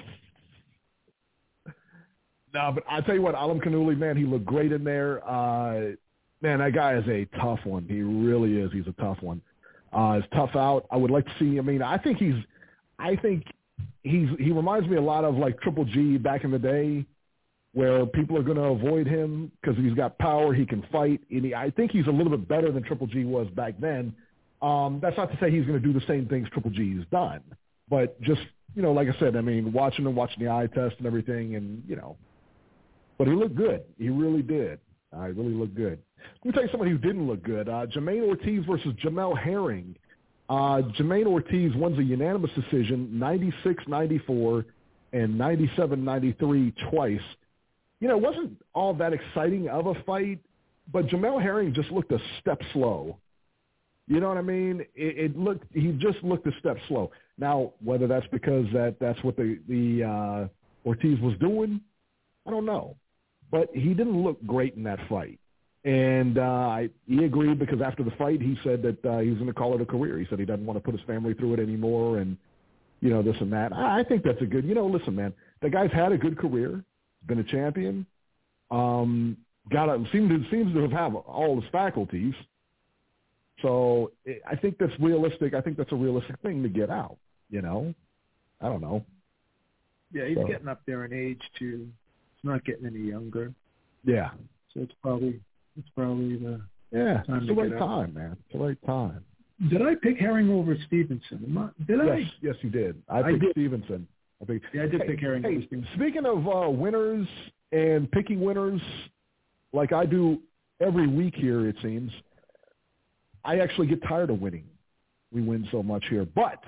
No, but I'll tell you what, Alam Kanuli, man, he looked great in there. Uh, man, that guy is a tough one. He really is. He's a tough one. Uh, he's tough out. I would like to see. I mean, I think he's. I think he's. He reminds me a lot of like Triple G back in the day, where people are going to avoid him because he's got power. He can fight. And he, I think he's a little bit better than Triple G was back then. Um, that's not to say he's going to do the same things Triple G's done, but just you know, like I said, I mean, watching him, watching the eye test and everything, and you know. But he looked good. He really did. Uh, he really looked good. Let me tell you somebody who didn't look good. Uh, Jermaine Ortiz versus Jamel Herring. Uh, Jermaine Ortiz wins a unanimous decision, ninety-six ninety-four and ninety-seven ninety-three twice. You know, it wasn't all that exciting of a fight, but Jamel Herring just looked a step slow. You know what I mean? It, it looked. He just looked a step slow. Now, whether that's because that that's what the, the uh, Ortiz was doing, I don't know. But he didn't look great in that fight. And uh, I, he agreed because after the fight, he said that uh, he was going to call it a career. He said he doesn't want to put his family through it anymore and, you know, this and that. I, I think that's a good, you know, listen, man, the guy's had a good career, been a champion, um, got a, seems to, seems to have, have all his faculties. So I think that's realistic. I think that's a realistic thing to get out, you know. I don't know. Yeah, he's so. getting up there in age, too. He's not getting any younger. Yeah. So it's probably it's probably the yeah. time it's to the right get time, man. It's the right time. Did I pick Herring over Stevenson? Am I, did yes, I? Yes, you did. I, I picked did. Stevenson. I picked. Yeah, I did hey, pick Herring hey, over Stevenson. Speaking of uh, winners and picking winners, like I do every week here, it seems, I actually get tired of winning. We win so much here, but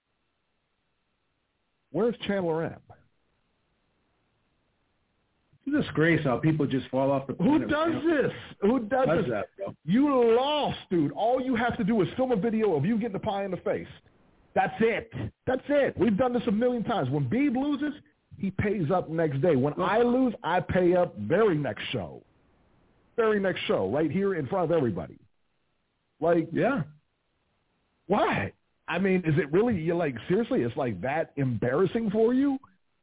where's Chandler M? It's a disgrace how people just fall off the planet. Who does this? Who does, does this? That, bro? You lost, dude. All you have to do is film a video of you getting the pie in the face. That's it. That's it. We've done this a million times. When Beeb loses, he pays up next day. When I lose, I pay up very next show. Very next show, right here in front of everybody. Like, yeah. Why? I mean, is it really, you're like, seriously, it's like that embarrassing for you?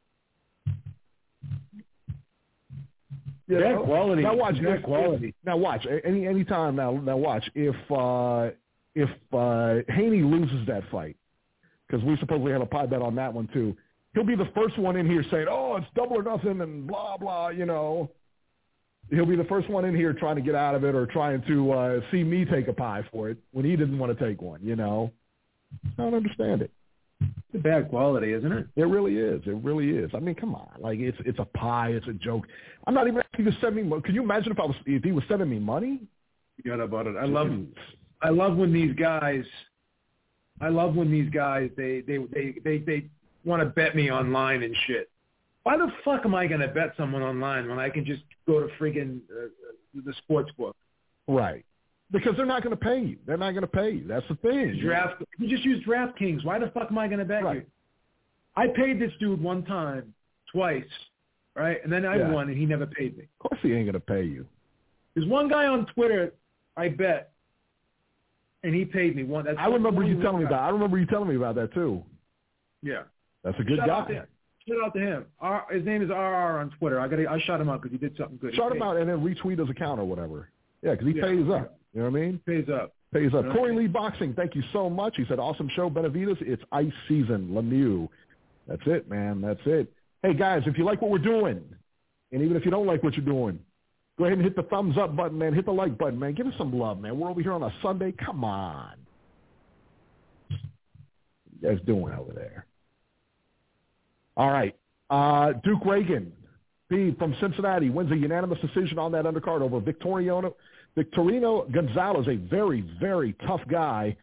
Yeah, that quality. Now watch. That if, quality. If, now watch. Any any time now. Now watch. If uh, if uh, Haney loses that fight, because we supposedly have a pie bet on that one too, he'll be the first one in here saying, "Oh, it's double or nothing," and blah blah. You know, he'll be the first one in here trying to get out of it or trying to uh, see me take a pie for it when he didn't want to take one. You know, I don't understand it. It's a bad quality, isn't it? It really is. It really is. I mean, come on. Like, it's it's a pie. It's a joke. I'm not even asking you to send me money. Can you imagine if I was if he was sending me money? Forget about it. I love I love when these guys I love when these guys they they they they, they want to bet me online and shit. Why the fuck am I going to bet someone online when I can just go to freaking uh, the sports book? Right. Because they're not going to pay you. They're not going to pay you. That's the thing. Draft. You just use DraftKings. Why the fuck am I going to bet right. you? I paid this dude one time, twice, right? And then I yeah. won, and he never paid me. Of course he ain't going to pay you. There's one guy on Twitter I bet, and he paid me one. That's I remember you telling guy. me about. I remember you telling me about that too. Yeah. That's a good Shout guy. Out Shout out to him. R, his name is R R on Twitter. I got. I shot him out because he did something good. Shot him out and then retweet his account or whatever. Yeah, because he yeah. pays up. You know what I mean? Pays up. Pays up. You know? Corey Lee Boxing, thank you so much. He said, awesome show, Benavides. It's ice season, Lemieux. That's it, man. That's it. Hey, guys, if you like what we're doing, and even if you don't like what you're doing, go ahead and hit the thumbs up button, man. Hit the like button, man. Give us some love, man. We're over here on a Sunday. Come on. What you guys doing over there? All right. Uh, Duke Reagan, B from Cincinnati, wins a unanimous decision on that undercard over Victoriano Victorino Gonzalez, a very, very tough guy.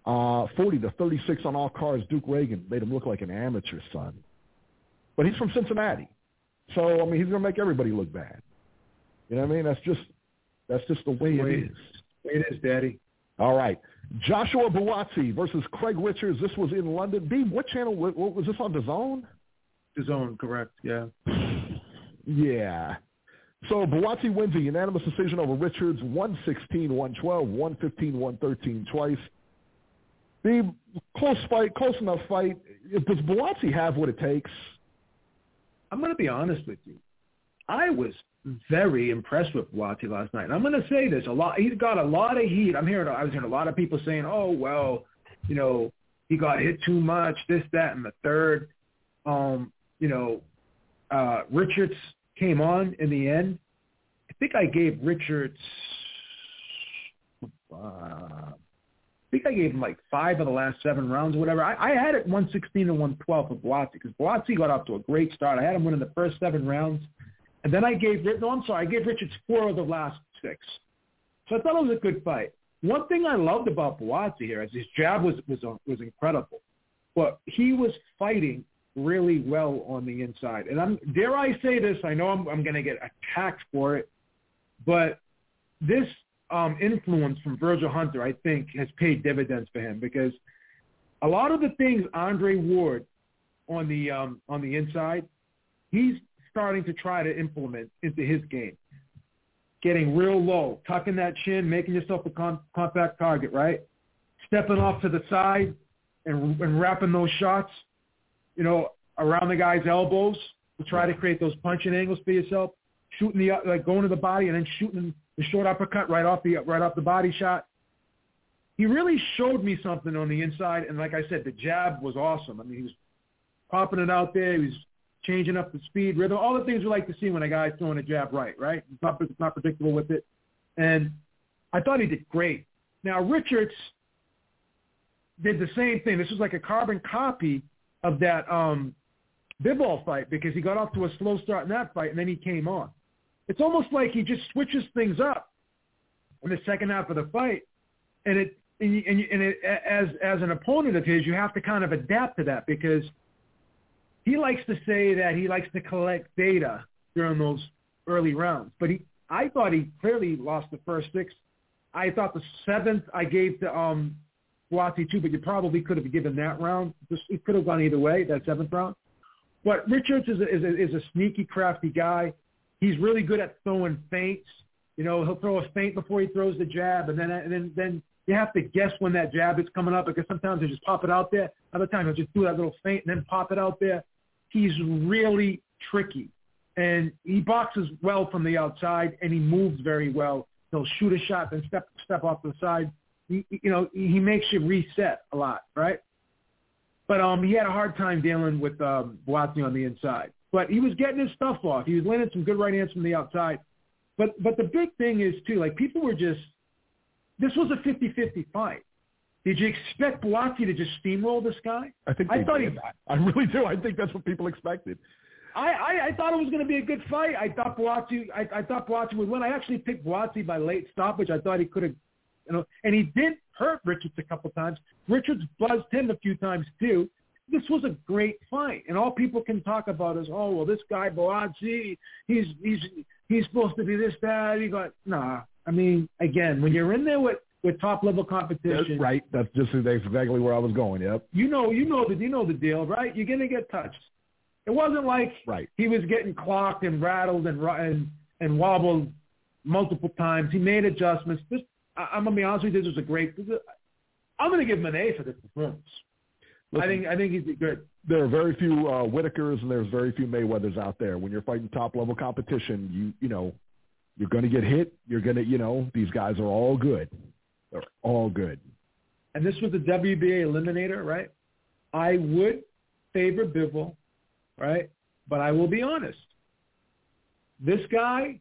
Uh, forty to thirty-six on all cars. Duke Reagan made him look like an amateur, son. But he's from Cincinnati. So, I mean, he's going to make everybody look bad. You know what I mean? That's just that's just the way it is. It is, Daddy. All right. Joshua Buatsi versus Craig Richards. This was in London. B, what channel? What, what was this on? DAZN? DAZN, correct, yeah. Yeah. So Buatsi wins a unanimous decision over Richards, one sixteen, one twelve, one fifteen, one thirteen twice. The close fight, close enough fight. Does Buatsi have what it takes? I'm going to be honest with you. I was very impressed with Buatsi last night. And I'm going to say this a lot. He's got a lot of heat. I'm hearing. I was hearing a lot of people saying, "Oh, well, you know, he got hit too much. This, that, and the third." Um, you know, uh, Richards came on in the end. I think I gave Richards. Uh, I think I gave him like five of the last seven rounds or whatever. I, I had it one sixteen and one twelve for Buatsi because Buatsi got off to a great start. I had him winning the first seven rounds. And then I gave – no, I'm sorry. I gave Richards four of the last six. So I thought it was a good fight. One thing I loved about Buatsi here is his jab was, was, was incredible. But he was fighting really well on the inside. And I'm dare I say this, I know I'm, I'm going to get attacked for it, but this um, influence from Virgil Hunter, I think, has paid dividends for him because a lot of the things Andre Ward on the um, on the inside, he's starting to try to implement into his game. Getting real low, tucking that chin, making yourself a con- compact target, right? Stepping off to the side and, and wrapping those shots, you know, around the guy's elbows to try to create those punching angles for yourself. Shooting the like going to the body and then shooting the short uppercut right off the right off the body shot. He really showed me something on the inside, and like I said, the jab was awesome. I mean, he was popping it out there. He was changing up the speed, rhythm, all the things we like to see when a guy's throwing a jab right, right? It's not, it's not predictable with it. And I thought he did great. Now, Richards did the same thing. This was like a carbon copy of that um, Bivol fight because he got off to a slow start in that fight, and then he came on. It's almost like he just switches things up in the second half of the fight, and it and, you, and, you, and it, as as an opponent of his, you have to kind of adapt to that because he likes to say that he likes to collect data during those early rounds. But he, I thought he clearly lost the first six. I thought the seventh I gave to um, Buatsi too, but you probably could have given that round. It could have gone either way, that seventh round. But Richards is a, is a, is a sneaky, crafty guy. He's really good at throwing feints. You know, he'll throw a feint before he throws the jab, and then and then, then you have to guess when that jab is coming up because sometimes he'll just pop it out there. Other times he'll just do that little feint and then pop it out there. He's really tricky, and he boxes well from the outside, and he moves very well. He'll shoot a shot, then step step off to the side. He, you know, he makes you reset a lot, right? But um, he had a hard time dealing with um, Buatsi on the inside. But he was getting his stuff off. He was landing some good right hands from the outside. But but the big thing is, too, like people were just – this was a fifty-fifty fight. Did you expect Buatsi to just steamroll this guy? I think I thought did. he. I really do. I think that's what people expected. I, I, I thought it was going to be a good fight. I thought Buatsi. I, I thought Buatsi would win. I actually picked Buatsi by late stoppage. I thought he could have, you know, and he did hurt Richards a couple times. Richards buzzed him a few times too. This was a great fight, and all people can talk about is, oh well, this guy Buatsi, he's he's he's supposed to be this, that. He got nah. I mean, again, when you're in there with. With top-level competition. That's right. That's just exactly where I was going, yep. You know you know the, you know the deal, right? You're going to get touched. It wasn't like right. He was getting clocked and rattled and and, and wobbled multiple times. He made adjustments. This, I, I'm going to be honest with you, this was a great this is, – I'm going to give him an A for this performance. Listen, I think I think he's good. There are very few uh, Whitakers and there's very few Mayweathers out there. When you're fighting top-level competition, you you know, you're going to get hit. You're going to, you know, these guys are all good. They're all good. And this was the W B A eliminator, right? I would favor Bivol, right? But I will be honest. This guy,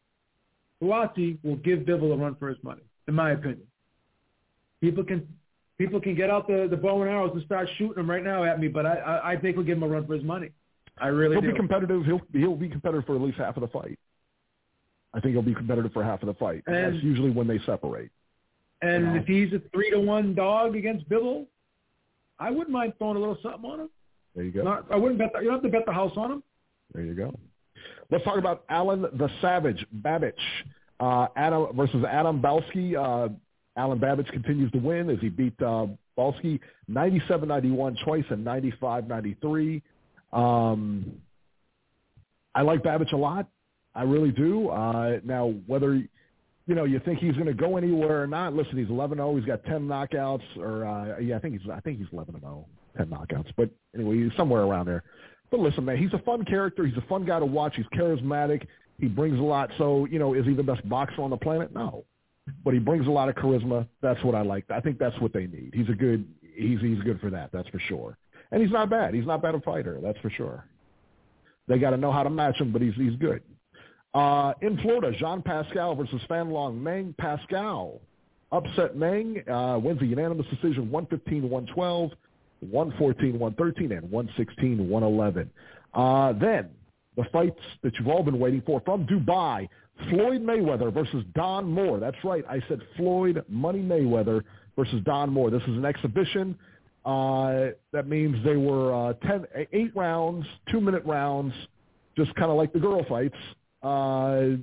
Buatsi, will give Bivol a run for his money, in my opinion. People can people can get out the, the bow and arrows and start shooting them right now at me, but I, I, I think we'll give him a run for his money. I really he'll do. He'll be competitive. He'll, he'll be competitive for at least half of the fight. I think he'll be competitive for half of the fight. And that's usually when they separate. And you know. if he's a three to one dog against Bivol, I wouldn't mind throwing a little something on him. There you go. Not, I wouldn't bet. The, you don't have to bet the house on him. There you go. Let's talk about Alan the Savage Babich. Uh, Adam versus Adam Balski. Uh, Alan Babich continues to win as he beat uh, Balski ninety-seven ninety-one twice and ninety-five ninety-three. Um, I like Babich a lot. I really do. Uh, now, whether you know you think he's going to go anywhere or not, listen, he's eleven and oh. He's got ten knockouts, or uh, yeah, I think he's I think he's eleven and oh, ten knockouts. But anyway, he's somewhere around there. But listen, man, he's a fun character. He's a fun guy to watch. He's charismatic. He brings a lot. So, you know, is he the best boxer on the planet? No. But he brings a lot of charisma. That's what I like. I think that's what they need. He's a good he's he's good for that, that's for sure. And he's not bad. He's not bad a fighter, that's for sure. They got to know how to match him, but he's he's good. Uh, in Florida, Jean Pascal versus Fan Long Meng. Pascal upset Meng, uh, wins a unanimous decision one fifteen one twelve. one fourteen one thirteen and one sixteen one eleven. Uh, then the fights that you've all been waiting for from Dubai, Floyd Mayweather versus Don Moore. That's right. I said Floyd Money Mayweather versus Don Moore. This is an exhibition. Uh, that means they were uh, ten, eight rounds, two-minute rounds, just kind of like the girl fights. Uh,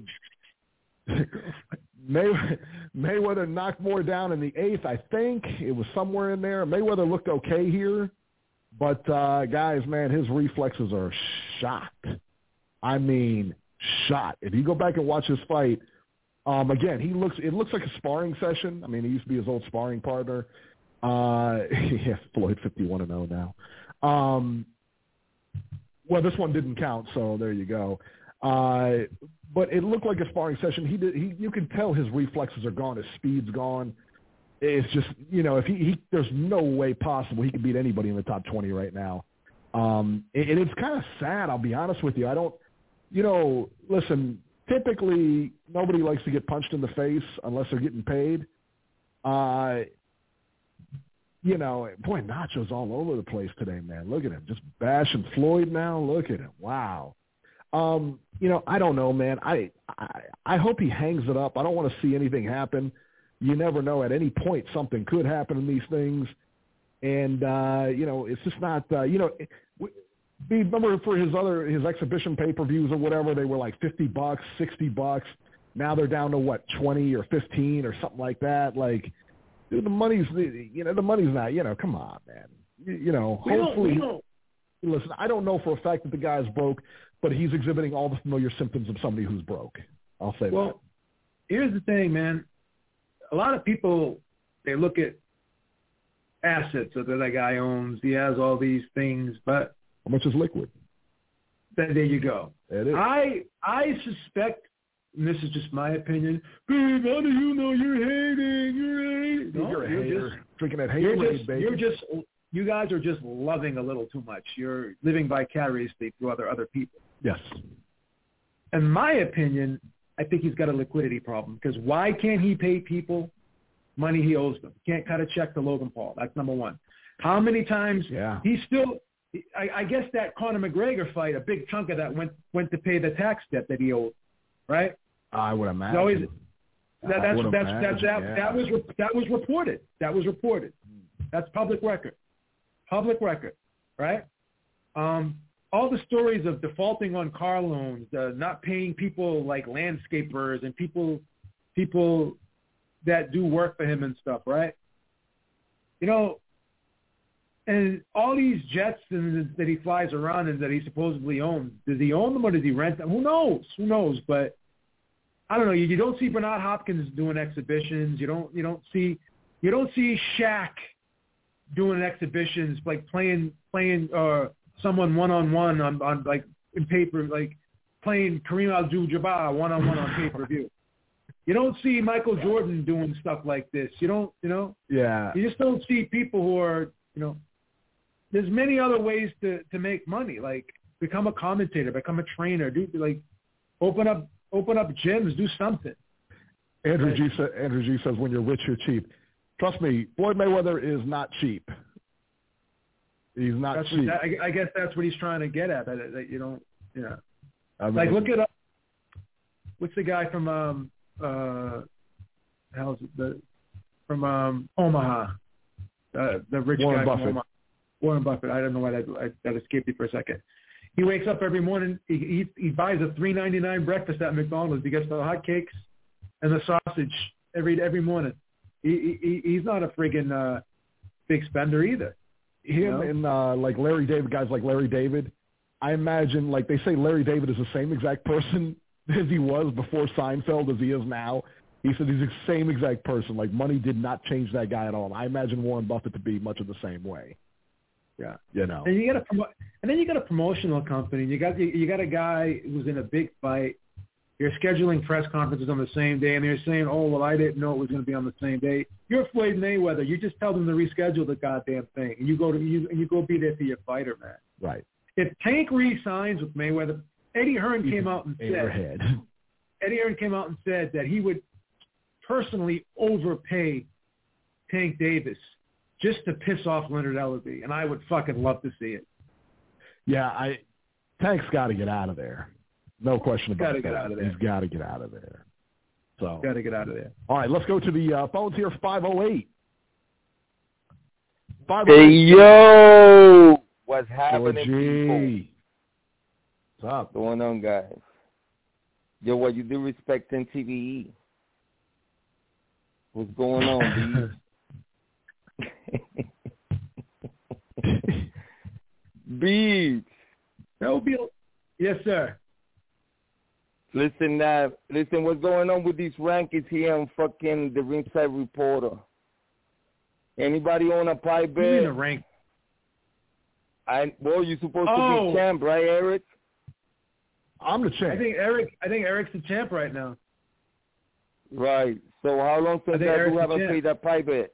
May, Mayweather knocked Moore down in the eighth, I think. It was somewhere in there. Mayweather looked okay here. But, uh, guys, man, his reflexes are shot. I mean, shot. If you go back and watch his fight, um, again, he looks. it looks like a sparring session. I mean, he used to be his old sparring partner. Uh, yeah, Floyd fifty-one and oh now. Um, well, this one didn't count, so there you go. Uh, but it looked like a sparring session. He did. He, you can tell his reflexes are gone. His speed's gone. It's just, you know, if he, he there's no way possible he could beat anybody in the top twenty right now. Um, and it, it's kind of sad. I'll be honest with you. I don't, you know, listen. Typically, nobody likes to get punched in the face unless they're getting paid. Uh, you know, boy, Nacho's all over the place today, man. Look at him, just bashing Floyd now. Look at him. Wow. Um, you know, I don't know, man. I, I I hope he hangs it up. I don't want to see anything happen. You never know. At any point, something could happen in these things. And, uh, you know, it's just not, uh, you know, remember for his other, his exhibition pay-per-views or whatever, they were like fifty bucks, sixty bucks. Now they're down to, what, twenty or fifteen or something like that. Like, dude, the money's, you know, the money's not, you know, come on, man. You, you know, we hopefully, don't, we don't. listen, I don't know for a fact that the guy's broke, but he's exhibiting all the familiar symptoms of somebody who's broke. I'll say well, that. Well, here's the thing, man. A lot of people, they look at assets that that guy owns. He has all these things, but how much is liquid? Then there you go. It is. I I suspect, and this is just my opinion. Babe, how do you know you're hating? You're hating. No, you're a you're hater. Just, Drinking that hate you're raid, just, baby. You're just. You guys are just loving a little too much. You're living vicariously through other other people. Yes. In my opinion, I think he's got a liquidity problem because why can't he pay people money he owes them? He can't cut a check to Logan Paul. That's number one. How many times yeah. he still I, I guess that Conor McGregor fight, a big chunk of that went went to pay the tax debt that he owed, right? I would imagine. Always, that, that's, that's, imagine, that's, that, yeah. that was that was reported. That was reported. That's public record. Public record, right? Um, all the stories of defaulting on car loans, uh, not paying people like landscapers and people people that do work for him and stuff, right? You know, and all these jets and, that he flies around and that he supposedly owns, does he own them or does he rent them? Who knows? Who knows? But I don't know. You, you don't see Bernard Hopkins doing exhibitions. You don't. You don't see. You don't see Shaq doing exhibitions, like playing playing uh, someone one on one on on like in paper, like playing Kareem Abdul-Jabbar one on one on pay per view. You don't see Michael Jordan doing stuff like this. You don't. You know. Yeah. You just don't see people who are. You know. There's many other ways to, to make money, like become a commentator, become a trainer, do like open up open up gyms, do something. Andrew G. Sa- Andrew G. says, "When you're rich, you're cheap." Trust me, Floyd Mayweather is not cheap. He's not that's cheap. What, I, I guess that's what he's trying to get at. That, that you don't, you know, I mean, like look at uh, what's the guy from um uh how's it the from um, Omaha, uh, the rich Warren guy Buffett. from Omaha. Warren Buffett. I don't know why that I, that escaped me for a second. He wakes up every morning. He he, he buys a three ninety-nine breakfast at McDonald's. He gets the hot cakes and the sausage every every morning. He, he he's not a friggin' uh, big spender either. Him you know? and uh, like Larry David, guys like Larry David. I imagine, like they say, Larry David is the same exact person as he was before Seinfeld as he is now. He said he's the same exact person. Like money did not change that guy at all. I imagine Warren Buffett to be much of the same way. Yeah, you know. And you got a promo- and then you got a promotional company. You got you got a guy who's in a big fight. You're scheduling press conferences on the same day, and they're saying, "Oh, well, I didn't know it was going to be on the same day." You're Floyd Mayweather. You just tell them to reschedule the goddamn thing, and you go to you and you go be there for your fighter, man. Right. If Tank re-signs with Mayweather, Eddie Hearn He's came out and said, head. Eddie Hearn came out and said that he would personally overpay Tank Davis just to piss off Leonard Ellerbe, and I would fucking love to see it. Yeah, I Tank's got to get out of there. No question about gotta it. Get out of there. He's got to get out of there. So got to get out of there. All right, let's go to the uh, phones here. five oh eight. Hey yo, what's happening, people? What's up? What's going on, guys? Yo, what you do respecting T V E? What's going on, B? Beats. No, Bill. Yes, sir. Listen, uh, listen, what's going on with these rankings here on fucking the Ringside Reporter? Anybody on a pipe bet? You mean a rank? I well, you're supposed oh. to be champ, right, Eric? I'm the champ. I think Eric. I think Eric's the champ right now. Right. So how long since that you haven't played that pipe bet?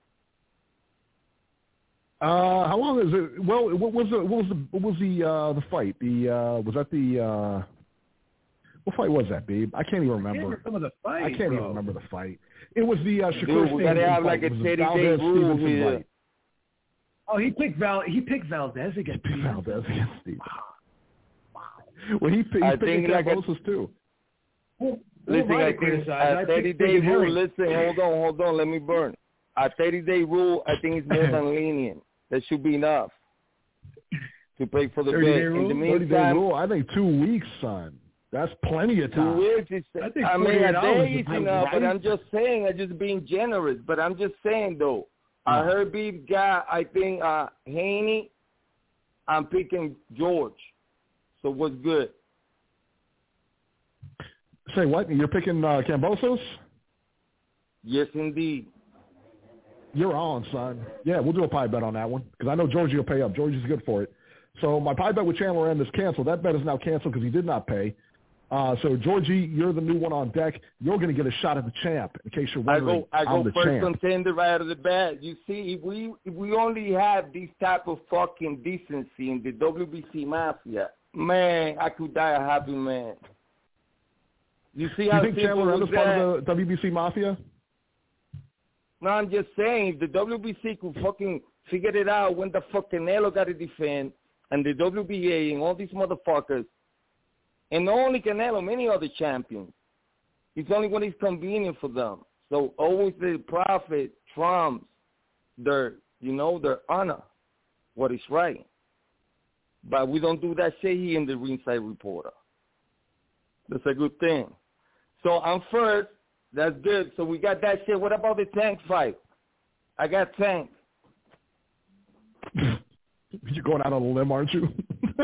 Uh, how long is it? Well, what was the what was the what was the uh, the fight? The uh, was that the uh, what fight was that, babe? I can't even remember. I can't remember the fight. I can't bro. even remember the fight. It was the uh, Shakur Dude, we gotta Stevenson have fight. like a It was thirty Valdez day rule Stevenson here. fight. Oh, he picked Val. He picked Valdez against He picked Valdez against Stevenson. Wow. Wow. Well, he, he I picked like Kambosos too. Well, Listen, I think a thirty-day rule, listen, hold on, hold on, let me burn. A thirty-day rule, I think is more than lenient. That should be enough to pay for the bet. In the meantime, rule, I think two weeks, son. That's plenty of time. Two weeks is, I, think I mean, a day is right? enough, but I'm just saying, I'm just being generous. But I'm just saying, though, no. I heard Beef got, I think, uh, Haney, I'm picking George. So what's good? Say what? You're picking uh, Kambosos? Yes, indeed. You're on, son. Yeah, we'll do a pie bet on that one because I know Georgie will pay up. Georgie's good for it. So my pie bet with Chandler M is canceled. That bet is now canceled because he did not pay. Uh, so Georgie, you're the new one on deck. You're going to get a shot at the champ. In case you're wondering, I go, I go I'm the first champ. contender right out of the bat. You see, if we if we only have this type of fucking decency in the W B C mafia, man, I could die a happy man. You see how you think simple Chandler M was is part that? of the W B C mafia? No, I'm just saying, if the W B C could fucking figure it out when the fuck Canelo got to defend, and the W B A and all these motherfuckers, and not only Canelo, many other champions, it's only when it's convenient for them. So always the profit trumps their, you know, their honor, what is right. But we don't do that shit here in the Ringside Reporter. That's a good thing. So I'm first. That's good. So we got that shit. What about the Tank fight? I got Tank. You're going out on a limb, aren't you?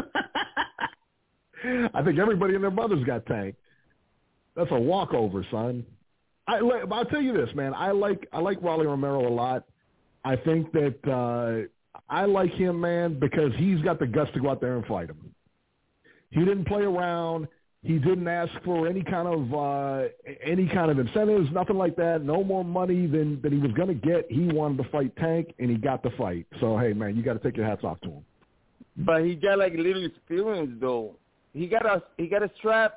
I think everybody and their mother's got Tank. That's a walkover, son. I, I'll tell you this, man. I like I like Rolly Romero a lot. I think that uh, I like him, man, because he's got the guts to go out there and fight him. He didn't play around. He didn't ask for any kind of uh, any kind of incentives, nothing like that. No more money than, than he was going to get. He wanted to fight Tank, and he got the fight. So, hey, man, you got to take your hats off to him. But he got like a little experience, though. He got a he got a strap.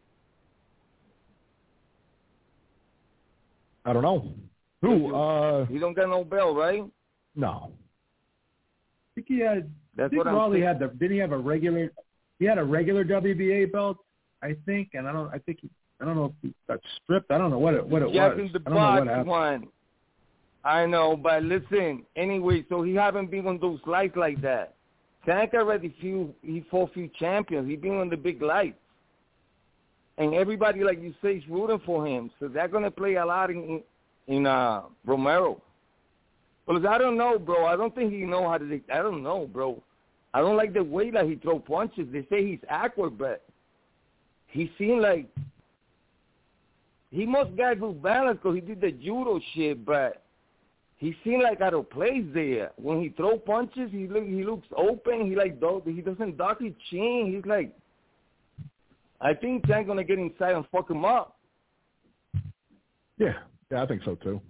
I don't know. Who? Uh, he don't got no belt, right? No. I think he had. That's I think what I'm Raleigh saying. had the. Didn't he have a regular? He had a regular W B A belt, I think, and I don't. I think he. I don't know if he got stripped. I don't know what it what it Jack was. in the I don't know what box happened. one. I know, but listen, anyway, so he haven't been on those lights like that. Tank already few, he fought few champions. He been on the big lights. And everybody, like you say, is rooting for him. So they're going to play a lot in, in uh, Romero. Because I don't know, bro. I don't think he know how to, I don't know, bro. I don't like the way that he throw punches. They say he's awkward, but he seemed like he must got good balance because he did the judo shit, but he seemed like out of place there. When he throw punches, he look, he looks open. He like he doesn't duck his chin. He's like, I think Tank gonna get inside and fuck him up. Yeah, yeah, I think so too.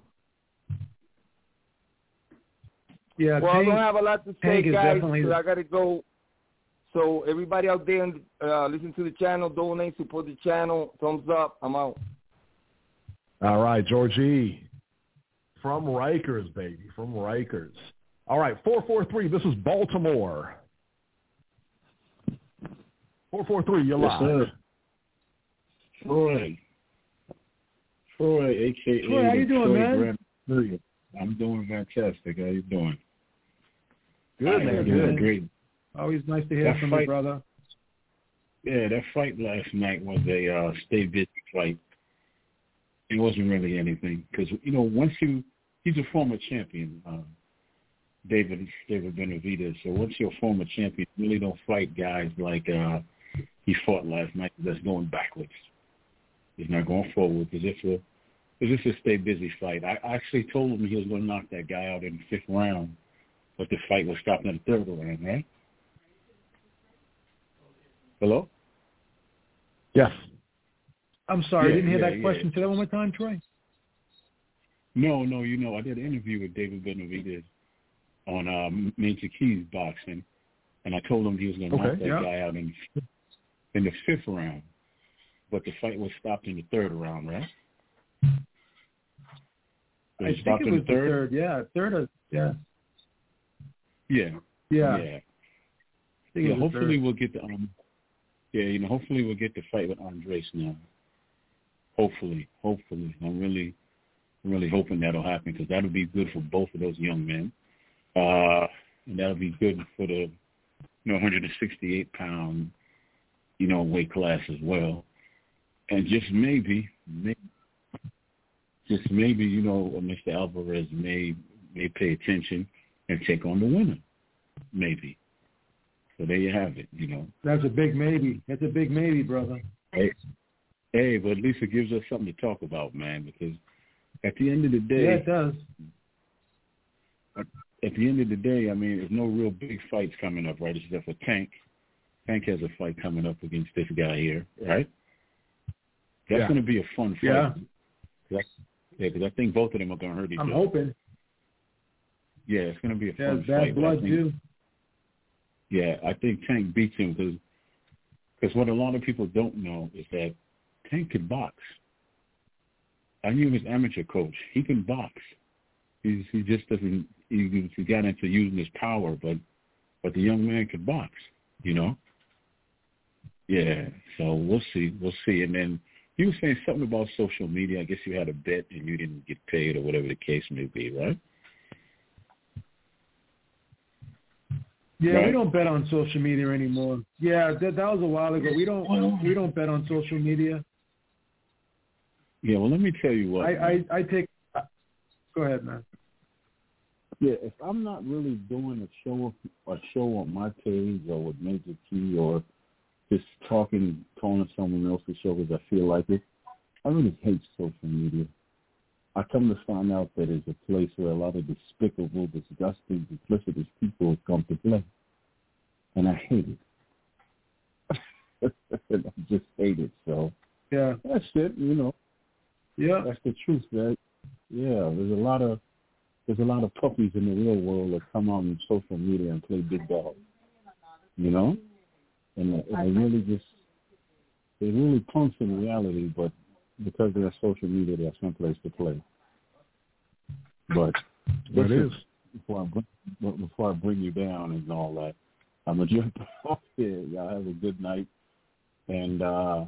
Yeah, well, Tank, I don't have a lot to say, Tank guys, definitely... because I got to go. So everybody out there, uh, listen to the channel, donate, support the channel. Thumbs up. I'm out. All right, Georgie. From Rikers, baby, from Rikers. All right, four four three, this is Baltimore. four four three, you're yes, live. Sir. Troy. Troy, a k a. Troy, how you doing, man? Grand I'm doing fantastic. How you doing? Good, man. Good. Great. Always nice to hear that from fight, you, brother. Yeah, that fight last night was a uh, stay busy fight. It wasn't really anything because, you know, once you, he's a former champion, uh, David David Benavidez. So once you're a former champion, you really don't fight guys like uh, he fought last night that's going backwards. He's not going forward because it's a, it's just a stay busy fight. I actually told him he was going to knock that guy out in the fifth round, but the fight was stopped in the third round, right? Hello? Yes. I'm sorry, yeah, I didn't hear yeah, that yeah. question. Say that one more time, Troy. No, no, you know, I did an interview with David Benavidez on um, Major Keys Boxing, and I told him he was going to okay, knock that yeah. guy out in, in the fifth round, but the fight was stopped in the third round, right? I think it was the third? third, yeah. Third, or, yeah. Yeah. Yeah. Yeah. Yeah, hopefully third. we'll get the, um, yeah, you know, hopefully we'll get the fight with Andres now. Hopefully, hopefully. I'm really, really hoping that'll happen because that'll be good for both of those young men. Uh, and that'll be good for the, you know, one hundred sixty-eight pound, you know, weight class as well. And just maybe, maybe just maybe, you know, Mister Alvarez may may pay attention and take on the winner. Maybe. So there you have it, you know. That's a big maybe. That's a big maybe, brother. Hey, hey, but at least it gives us something to talk about, man, because at the end of the day... Yeah, it does. At the end of the day, I mean, there's no real big fights coming up, right, except for Tank. Tank has a fight coming up against this guy here, right? That's yeah. going to be a fun fight. Yeah. Cause I, yeah, because I think both of them are going to hurt each I'm other. I'm hoping. Yeah, it's going to be a yeah, fun bad fight. blood, think, too. Yeah, I think Tank beats him because because what a lot of people don't know is that Tank can box. I knew his amateur coach. He can box. He's, he just doesn't, he, he got into using his power, but but the young man could box, you know? Yeah, so we'll see. We'll see. And then you were saying something about social media. I guess you had a bet and you didn't get paid or whatever the case may be, right? Yeah, right? we don't bet on social media anymore. Yeah, that, that was a while ago. We don't we don't bet on social media. Yeah, well, let me tell you what. I I, I take. Uh, go ahead, man. Yeah, if I'm not really doing a show a show on my page or with Major Key or just talking, calling someone else's show because I feel like it, I really hate social media. I come to find out that it's a place where a lot of despicable, disgusting, duplicitous people come to play. And I hate it. I just hate it. So yeah, that's it, you know. Yeah. That's the truth, man. Yeah, there's a lot of there's a lot of puppies in the real world that come out on social media and play big dog. You know? And, and they really just they're really punks in reality, but because they're social media, they're someplace to play. But it is. Before I, bring, before I bring you down and all that, I'm going to jump off here. Y'all have a good night. And, uh,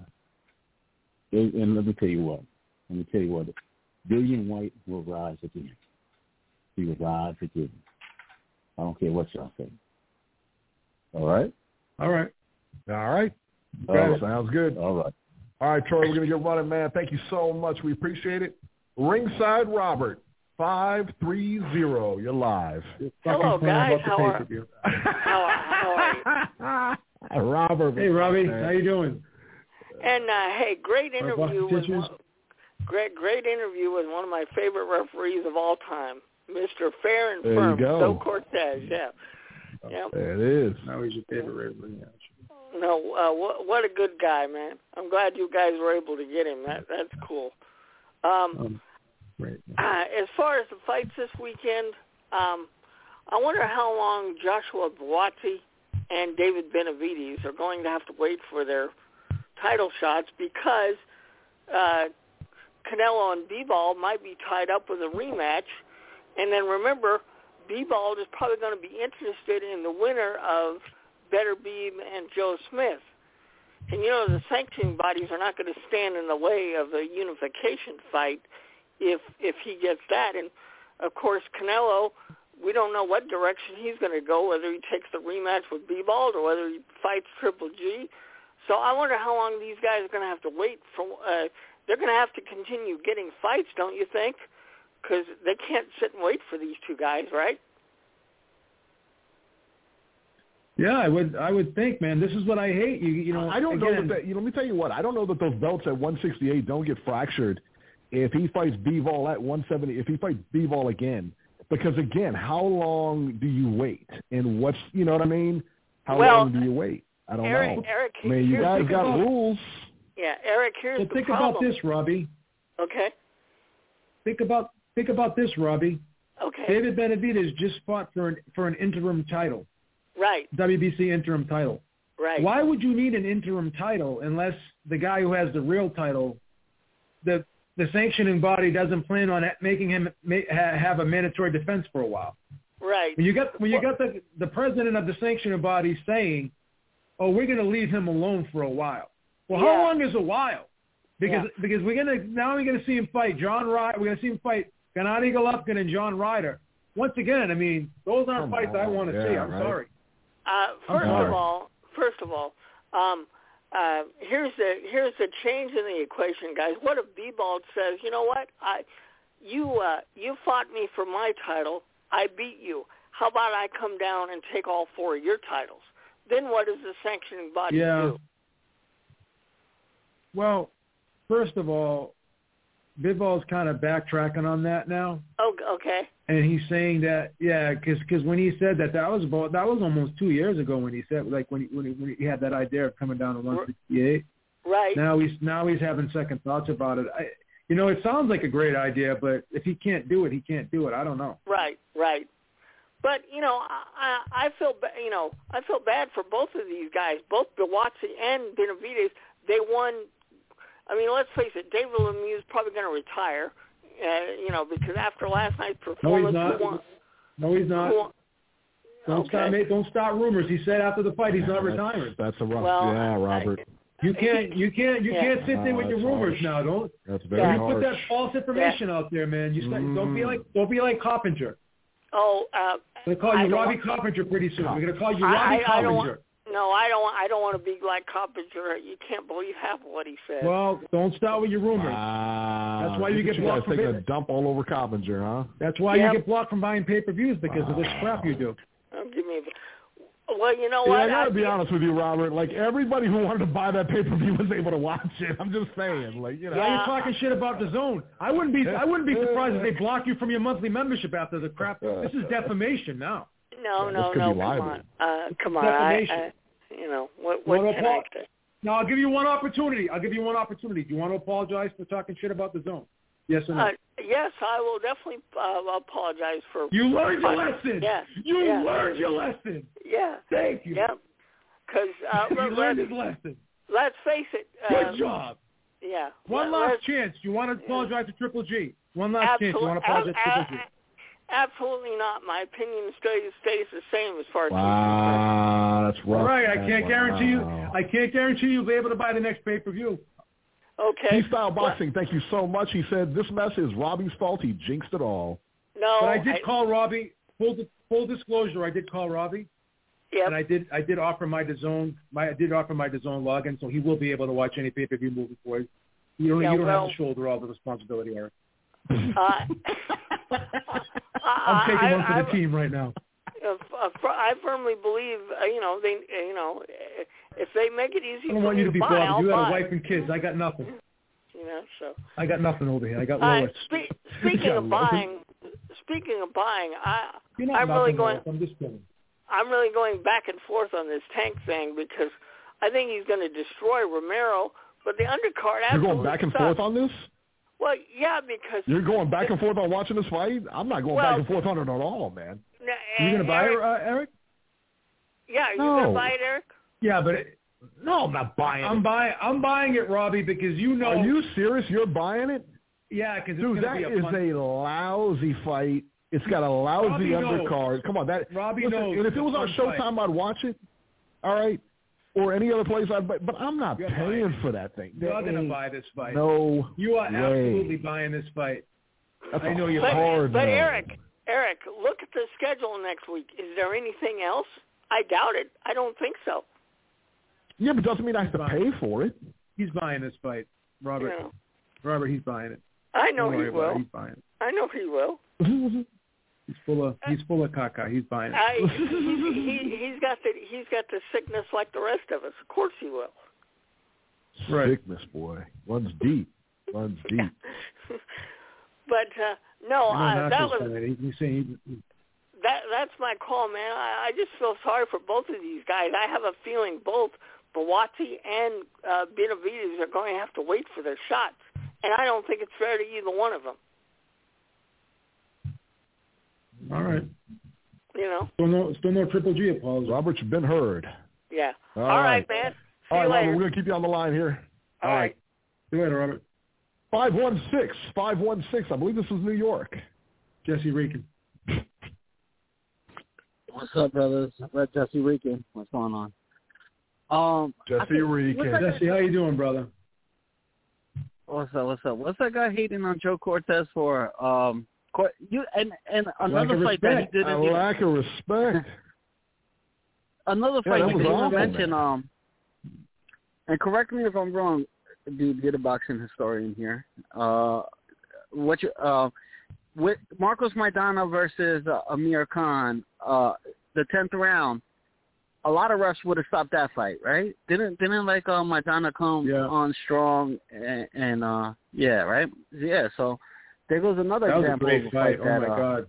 and let me tell you what. Let me tell you what. Dillian White will rise at the end. he was God forgive me. I don't care what y'all say. All right? All right. All right. All Okay, right. sounds good. All right. All right, Troy, we're going to get running, man. Thank you so much. We appreciate it. Ringside Robert, five three zero. You're live. Hello, guys. How are, how, how are you? Robert. Hey, Robbie. How you doing? And, uh, hey, great interview. With one, great, great interview with one of my favorite referees of all time, Mister Fair and there Firm, you go. So Cortez. Yeah. Yeah. There it is. Now he's your favorite referee. No, uh, what, what a good guy, man. I'm glad you guys were able to get him. That That's cool. Um, um, great. Uh, as far as the fights this weekend, um, I wonder how long Joshua Buatsi and David Benavidez are going to have to wait for their title shots because uh, Canelo and B-Ball might be tied up with a rematch. And then remember, B-Ball is probably going to be interested in the winner of Beterbiev and Joe Smith. And, you know, the sanctioning bodies are not going to stand in the way of a unification fight if if he gets that. And, of course, Canelo, we don't know what direction he's going to go, whether he takes the rematch with B-Ball or whether he fights Triple G. So I wonder how long these guys are going to have to wait for. Uh, they're going to have to continue getting fights, don't you think? Because they can't sit and wait for these two guys, right? Yeah, I would. I would think, man. This is what I hate. You, you know, I don't again, know that. that you know, let me tell you what. I don't know that those belts at one sixty-eight don't get fractured if he fights B-Ball at one seventy. If he fights B-Ball again, because again, how long do you wait? And what's you know what I mean? How well, long do you wait? I don't Eric, know. Eric, I mean, you guys got about, rules. Yeah, Eric. Here's well, the think problem. about this, Robbie. Okay. Think about think about this, Robbie. Okay. David Benavidez just fought for an for an interim title. Right. W B C interim title. Right. Why would you need an interim title unless the guy who has the real title, the the sanctioning body doesn't plan on making him have a mandatory defense for a while? Right. When you got when you got the the president of the sanctioning body saying, "Oh, we're going to leave him alone for a while." Well, yeah. how long is a while? Because yeah. because we're gonna now we're gonna see him fight John Ryder. We're gonna see him fight Gennady Golovkin and John Ryder. Once again, I mean, those aren't Come fights on. I want to yeah, see. I'm right. sorry. Uh, first sorry. of all, first of all, um, uh, here's the here's the change in the equation, guys. What if B-Ball says, you know what, I, you uh, you fought me for my title, I beat you. How about I come down and take all four of your titles? Then what does the sanctioning body yeah. do? Well, first of all, B-Ball's kind of backtracking on that now. Oh, okay. And he's saying that, yeah, because when he said that, that was about that was almost two years ago when he said, like when he, when he, when he had that idea of coming down to one sixty-eight. Right. Now he's now he's having second thoughts about it. I, you know, it sounds like a great idea, but if he can't do it, he can't do it. I don't know. Right, right. But you know, I I feel ba- you know I feel bad for both of these guys, both Buatsi and Benavidez. They won. I mean, let's face it, David Lemieux is probably going to retire. Uh, you know, because after last night's performance, no, he's not. Won, no, he's not. Won, don't okay. start, mate. Don't start rumors. He said after the fight he's yeah, not that's, retiring. That's a rough. Well, yeah, Robert. I, you can't. You can't. You yeah. can't sit there with uh, your rumors harsh. now. Don't. That's very yeah. You harsh. put that false information yeah. out there, man. You mm. don't be like. Don't be like Coppinger. Oh, uh, We're gonna call you I Robbie don't, Coppinger pretty soon. We're gonna call you I, Robbie I, I don't Coppinger. want, no, I don't. I don't want to be like Coppinger. You can't believe half of what he said. Well, don't start with your rumors. Wow. That's why you get you blocked guys from taking it. a dump all over Coppinger, huh? That's why yep. you get blocked from buying pay-per-views because wow. of this crap you do. Oh, give me a, well, you know yeah, what? I gotta I, be honest with you, Robert. Like everybody who wanted to buy that pay-per-view was able to watch it. I'm just saying, like you know. Now you're talking shit about the zone. I wouldn't be. I wouldn't be surprised if they block you from your monthly membership after the crap. This is defamation now. No, yeah, no, no. Come on, uh, come on. I, I, you know what? What well, can I say? Now I'll give you one opportunity. I'll give you one opportunity. Do you want to apologize for talking shit about the zone? Yes or no? Uh, yes, I will definitely uh, apologize for. You learned your lesson. Yeah. You yeah. learned your lesson. Yeah. Thank you. Yeah. Because uh, you let, learned his lesson. Let's face it. Uh, Good job. Yeah. One let, last chance. You want to apologize yeah. to Triple G? One last chance. You want to apologize to Triple G? Absolutely not. My opinion stays stays the same as far as. Wow, that's rough. All right, I can't wow. guarantee you. I can't guarantee you'll be able to buy the next pay per view. Okay. Freestyle Boxing, thank you so much. He said this mess is Robbie's fault. He jinxed it all. No, but I did I, call Robbie. Full full disclosure, I did call Robbie. Yep. And I did I did offer my DAZN my I did offer my DAZN login, so he will be able to watch any pay per view moving forward. You don't yeah, you don't well, have to shoulder all the responsibility, Eric. Uh, I'm taking I, one for I, the I, team right now. I firmly believe, uh, you know, they, you know, if they make it easy I don't for want me you to be buy, bothered. I'll You got buy. a wife and kids. I got nothing. You know, so. I got nothing over here. I got Uh, Lois. spe- speaking of buying, speaking of buying, I, You're not I'm really going. Lois. I'm just kidding. I'm really going back and forth on this Tank thing because I think he's going to destroy Romero, but the undercard absolutely You're going back and sucks. forth on this? Well, yeah, because you're going back and forth on watching this fight. I'm not going well, back and forth on it at all, man. Are you going to buy Eric, it, uh, Eric? Yeah, are you no. going to buy it, Eric? Yeah, but it, no, I'm not buying I'm it. buying. I'm buying it, Robbie, because you know. Are you serious? You're buying it? Yeah, because dude, that be a is fun... a lousy fight. It's got a lousy Robbie undercard. knows. Come on, that. Robbie listen, knows. And if it was on Showtime, fight. I'd watch it. All right, or any other place, I'd. But, but I'm not You're paying for that thing. You're that going to buy this fight. No, you are way. absolutely buying this fight. That's I know you're but, hard. But no. Eric, Eric, look at the schedule next week. Is there anything else? I doubt it. I don't think so. Yeah, but doesn't mean I have to pay for it. He's buying this fight, Robert. You know. Robert, he's buying it. I know Don't he worry will. about it. He's buying it. I know he will. He's full of he's full of caca. He's buying it. I, he, he, he's got the he's got the sickness like the rest of us. Of course he will. Right. Sickness, boy, runs deep. Runs deep. But uh, no, uh, that was he, he's saying he, that that's my call, man. I, I just feel sorry for both of these guys. I have a feeling both Buatsi and uh, Benavidez are going to have to wait for their shots, and I don't think it's fair to either one of them. All right. You know. Still no, still no Triple G applause. Robert's been heard. Yeah. All, All right. right, man. See All right, you later. Robert, we're going to keep you on the line here. All, All right. right. See you later, Robert. five one six, five one six. I believe this is New York. Jesse Reekin. What's up, brothers? Red Jesse Reekin. What's going on? Um, Jesse Reekin. Jesse, how you doing, brother? What's up? What's up? What's that guy hating on Joe Cortez for? Um, you and and another fight respect. that he didn't. A even, lack of respect. Another Yeah, fight that he was didn't awful, mention. man. Um, and correct me if I'm wrong, dude. You're the boxing historian here. Uh, what you uh, with Marcos Maidana versus uh, Amir Khan, uh, the tenth round. A lot of refs would have stopped that fight, right? Didn't didn't like uh, Maidana come Yeah. on strong and, and uh, yeah, right? Yeah. So there goes another That was a example great of a fight. fight. that, Oh my uh, God.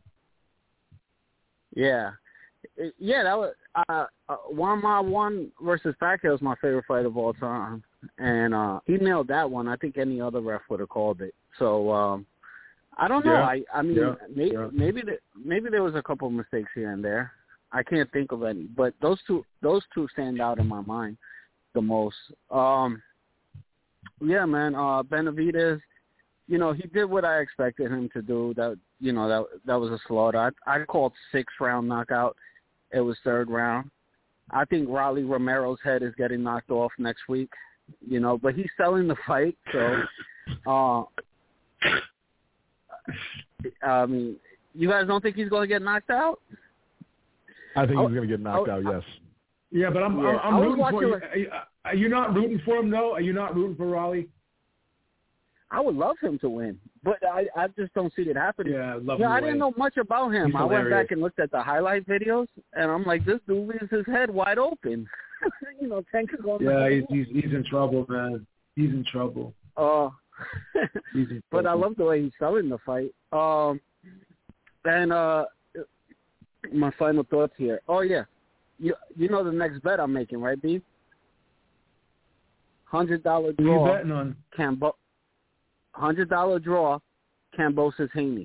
Yeah, It- yeah. That was uh, uh, Juan Ma one versus Pacquiao is my favorite fight of all time, and uh, he nailed that one. I think any other ref would have called it. So um, I don't know. Yeah. I I mean Yeah. maybe Yeah. maybe the, maybe there was a couple of mistakes here and there. I can't think of any, but those two those two stand out in my mind the most. Um, yeah, man. Uh, Benavidez, you know, he did what I expected him to do. That you know that that was a slaughter. I, I called sixth round knockout. It was third round. I think Rolly Romero's head is getting knocked off next week. You know, but he's selling the fight, so. Uh, I mean, you guys don't think he's going to get knocked out? I think Oh, he's going to get knocked oh, out, yes. Yeah, but I'm Yeah, I'm, I I'm was rooting for watching you. it. Are you. Are you not rooting for him, though? Are you not rooting for Raleigh? I would love him to win, but I, I just don't see it happening. Yeah, I love Yeah, him. I didn't know much about him. He's I went hilarious. back and looked at the highlight videos, and I'm like, this dude leaves his head wide open. you know, Tank is going. Yeah, he's, he's he's in trouble, man. He's in trouble. Uh, He's in but I trouble. love the way he's selling the fight. Um, and uh, my final thoughts here. Oh yeah, you you know the next bet I'm making, right, B? Hundred dollar Who are draw. you betting on? Cambo- Hundred dollar draw. Cambosis Haney.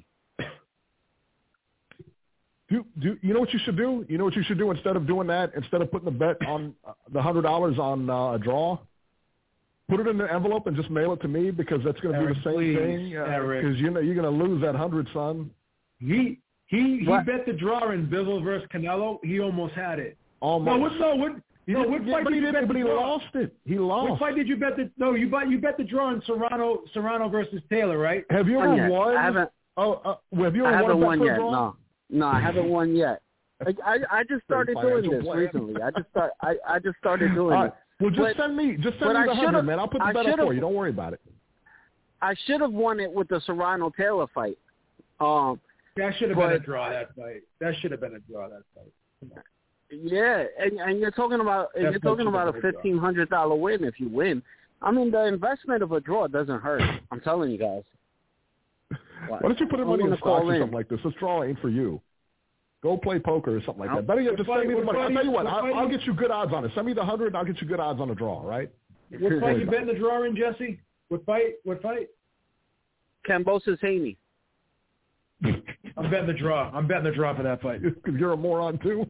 Do, do you know what you should do? You know what you should do instead of doing that? Instead of putting the bet on uh, the hundred dollars on uh, a draw, put it in an envelope and just mail it to me because that's going to be Eric, the same please, thing. Eric. Because you know you're going to lose that hundred, son. He he he What? bet the draw in Bivol versus Canelo. He almost had it. Almost. No, what no what no what Yeah, fight but did he you did, bet but the he draw? lost it. He What lost. fight did you bet the no you bet you bet the draw in Serrano Serrano versus Taylor, right? Have you Not ever yet. won? I haven't. Oh, uh, well, have you I ever haven't won won yet. No, no, I haven't won yet. I I, I just started doing this plan. recently. I just start I, I just started doing All right. it. Well, just but, send me just send but me the I hundred, man. I'll put the I bet up for you. Don't worry about it. I should have won it with the Serrano Taylor fight. Um, that should have but, been a draw. That fight. That should have been a draw. That fight. Come on. Yeah, and, and you're talking about and you're talking about a fifteen hundred dollar win if you win. I mean, the investment of a draw doesn't hurt. I'm telling you guys. Why don't you put in money in stocks or something like this? This draw ain't for you. Go play poker or something like that. Better yet, just send me the money. I'll tell you what, I'll, I'll get you good odds on it. Send me the hundred, and I'll get you good odds on the draw. Right? What fight you betting the draw in, Jesse? What fight? What fight? Kambosos Haney. I'm betting the draw. I'm betting the draw for that fight. Because you're a moron too.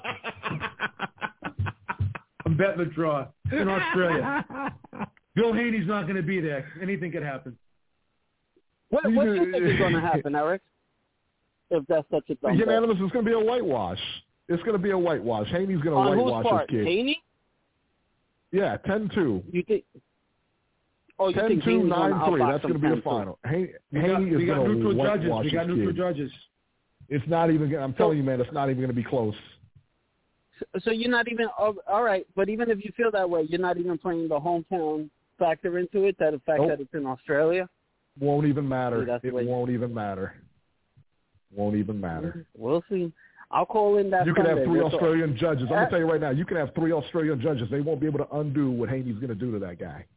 I'm betting the draw in Australia. Bill Haney's not going to be there. Anything could happen. What, what do you think is going to happen, Eric? If that's such a dumb unanimous, it's going to be a whitewash. It's going to be a whitewash. Haney's going to On whitewash whose part? his kid. Haney? Yeah, ten two. You think? Oh, you ten think two, Haney's nine three. That's going to be the final. Haney, Haney is going to whitewash judges. We got his neutral kid. judges. It's not even. I'm telling you, man. It's not even going to be close. So, so you're not even. Oh, all right, but even if you feel that way, you're not even playing the hometown factor into it. That the fact nope. that it's in Australia won't even matter. See, it won't even matter. Won't even matter. We'll see. I'll call in that. You can Sunday. have three We'll Australian talk. judges. I'm gonna tell you right now. You can have three Australian judges. They won't be able to undo what Haney's going to do to that guy.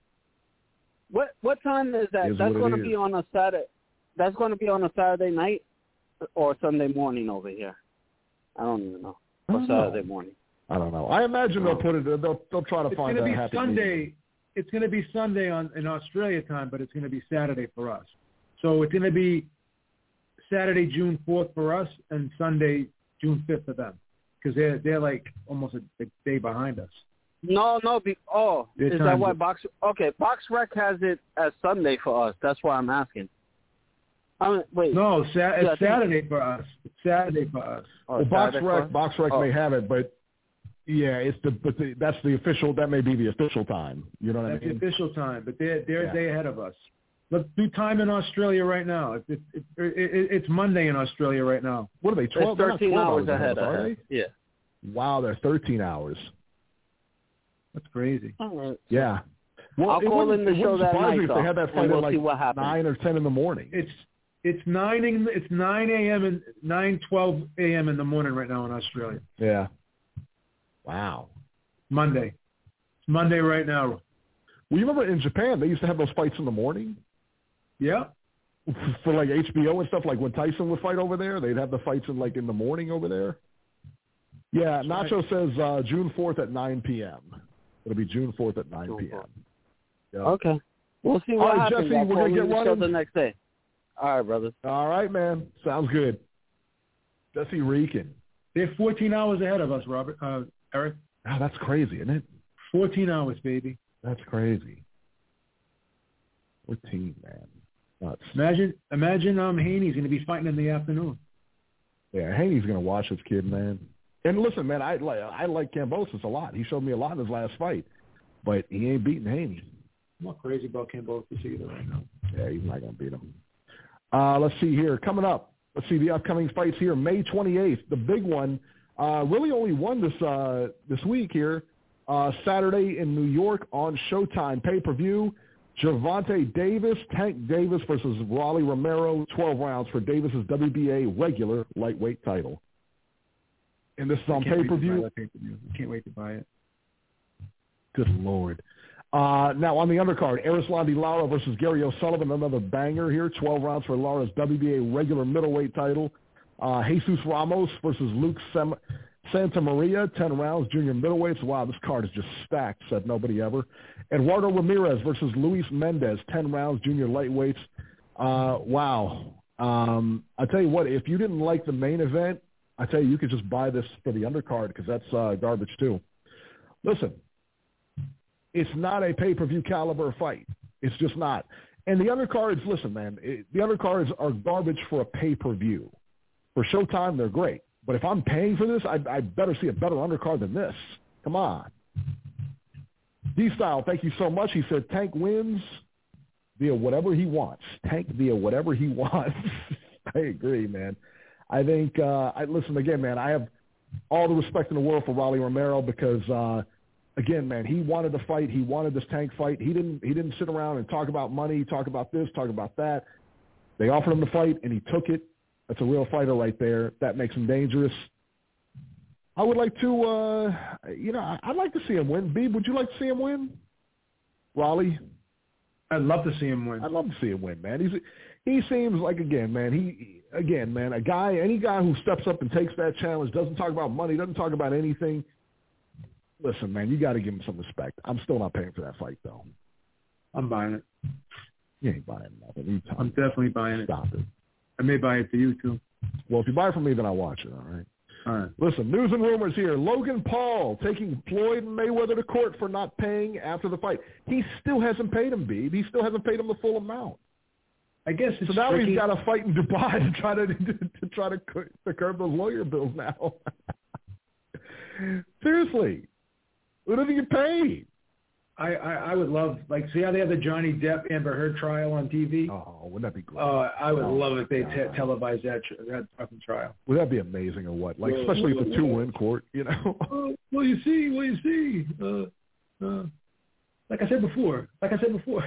What what time is that? Is That's going to is. be on a Saturday. That's going to be on a Saturday night or Sunday morning over here. I don't even know. Or Saturday know. morning. I don't know. I imagine they'll put it. They'll they'll try to It's find going a to be happy Sunday. medium. It's going to be Sunday on in Australia time, but it's going to be Saturday for us. So it's going to be Saturday, June fourth for us, and Sunday, June fifth for them, because they're they're like almost a, a day behind us. No, no. Be, oh, Their is that time's why it. Box? Okay, Box Rec has it as Sunday for us. That's why I'm asking. I mean, wait. No, sa- Yeah, I it's think- Saturday for us. It's Saturday for us. Oh, Well, Box Saturday Rec, for us? Box Rec Oh. may have it, but yeah, it's the but the, that's the official. That may be the official time. You know what That's I mean? the official time, but they're they're Yeah. a day ahead of us. Let's do time in Australia right now. It's it, it, it, it's Monday in Australia right now. What are they? Twelve. It's they're not thirteen twelve hours hours ahead. of us, are ahead. they? Yeah. Wow, they're thirteen hours. That's crazy. All right. Yeah. Well, I'll it call wouldn't- in the it show wouldn't that surprise night, me if they though, had that and fight we'll at like see what happens. nine or ten in the morning. It's it's nine in, it's nine a.m. and nine twelve a.m. in the morning right now in Australia. Yeah. Wow. Monday. It's Monday right now. Well, you remember in Japan they used to have those fights in the morning Yeah. for like H B O and stuff. Like when Tyson would fight over there, they'd have the fights in like in the morning over there. Yeah, That's Nacho says uh, June fourth at nine p.m. It'll be June fourth at nine p.m. Yep. Okay. We'll see All what right, happens. Jesse, I'll we're call gonna in get the show running. the next day. All right, brothers. All right, man. Sounds good. Jesse Reekin. They're fourteen hours ahead of us, Robert. Uh, Eric. Oh, that's crazy, isn't it? fourteen hours, baby. That's crazy. fourteen, man. Nuts. Imagine, imagine um, Haney's going to be fighting in the afternoon. Yeah, Haney's going to watch his kid, man. And listen, man, I like I like Kambosos a lot. He showed me a lot in his last fight, but he ain't beating Haney. I'm not crazy about Kambosos either right now. Yeah, he's not going to beat him. Uh, let's see here. Coming up, let's see the upcoming fights here. May twenty-eighth, the big one. Uh, really only one this uh, this week here. Uh, Saturday in New York on Showtime pay-per-view. Gervonta Davis, Tank Davis versus Raleigh Romero, twelve rounds for Davis's W B A regular lightweight title. And this is on pay-per-view. pay-per-view. I can't wait to buy it. Good Lord. Uh, now on the undercard, Erislandy Lara versus Gary O'Sullivan, another banger here. twelve rounds for Lara's W B A regular middleweight title. Uh, Jesus Ramos versus Luke Sem- Santa Maria, ten rounds, junior middleweights. Wow, this card is just stacked, said nobody ever. Eduardo Ramirez versus Luis Mendez, ten rounds, junior lightweights. Uh, wow. Um, I tell you what, if you didn't like the main event, I tell you, you could just buy this for the undercard because that's uh, garbage too. Listen, it's not a pay-per-view caliber fight. It's just not. And the undercards, listen, man, it, the undercards are garbage for a pay-per-view. For Showtime, they're great. But if I'm paying for this, I, I better see a better undercard than this. Come on. D-Style, thank you so much. He said Tank wins. via whatever he wants. Tank via whatever he wants. I agree, man. I think, uh, I listen, again, man, I have all the respect in the world for Rolly Romero because, uh, again, man, he wanted to fight. He wanted this Tank fight. He didn't He didn't sit around and talk about money, talk about this, talk about that. They offered him the fight, and he took it. That's a real fighter right there. That makes him dangerous. I would like to, uh, you know, I'd like to see him win. Beeb, would you like to see him win? Rolly? I'd love to see him win. I'd love to see him win, man. He's he seems like again, man. He again, man. A guy, any guy who steps up and takes that challenge, doesn't talk about money, doesn't talk about anything. Listen, man, you got to give him some respect. I'm still not paying for that fight, though. I'm buying it. You ain't buying nothing. You I'm definitely buying it. Stop it. I may buy it for you too. Well, if you buy it from me, then I'll watch it. All right. All right. Listen, news and rumors here. Logan Paul taking Floyd Mayweather to court for not paying after the fight. He still hasn't paid him, Beeb. He still hasn't paid him the full amount. I guess it's so now tricky. He's got to fight in Dubai to try to to try to, to curb those lawyer bills now. Seriously, what does he get paid? I, I, I would love, like, see how they have the Johnny Depp Amber Heard trial on T V? Oh, wouldn't that be great? Oh, uh, I would oh, love if they te- televised that that fucking trial. Would that be amazing or what? Like, well, especially well, if the two well, win court, you know? Uh, well, you see, well, you see. Uh, uh, like I said before, like I said before.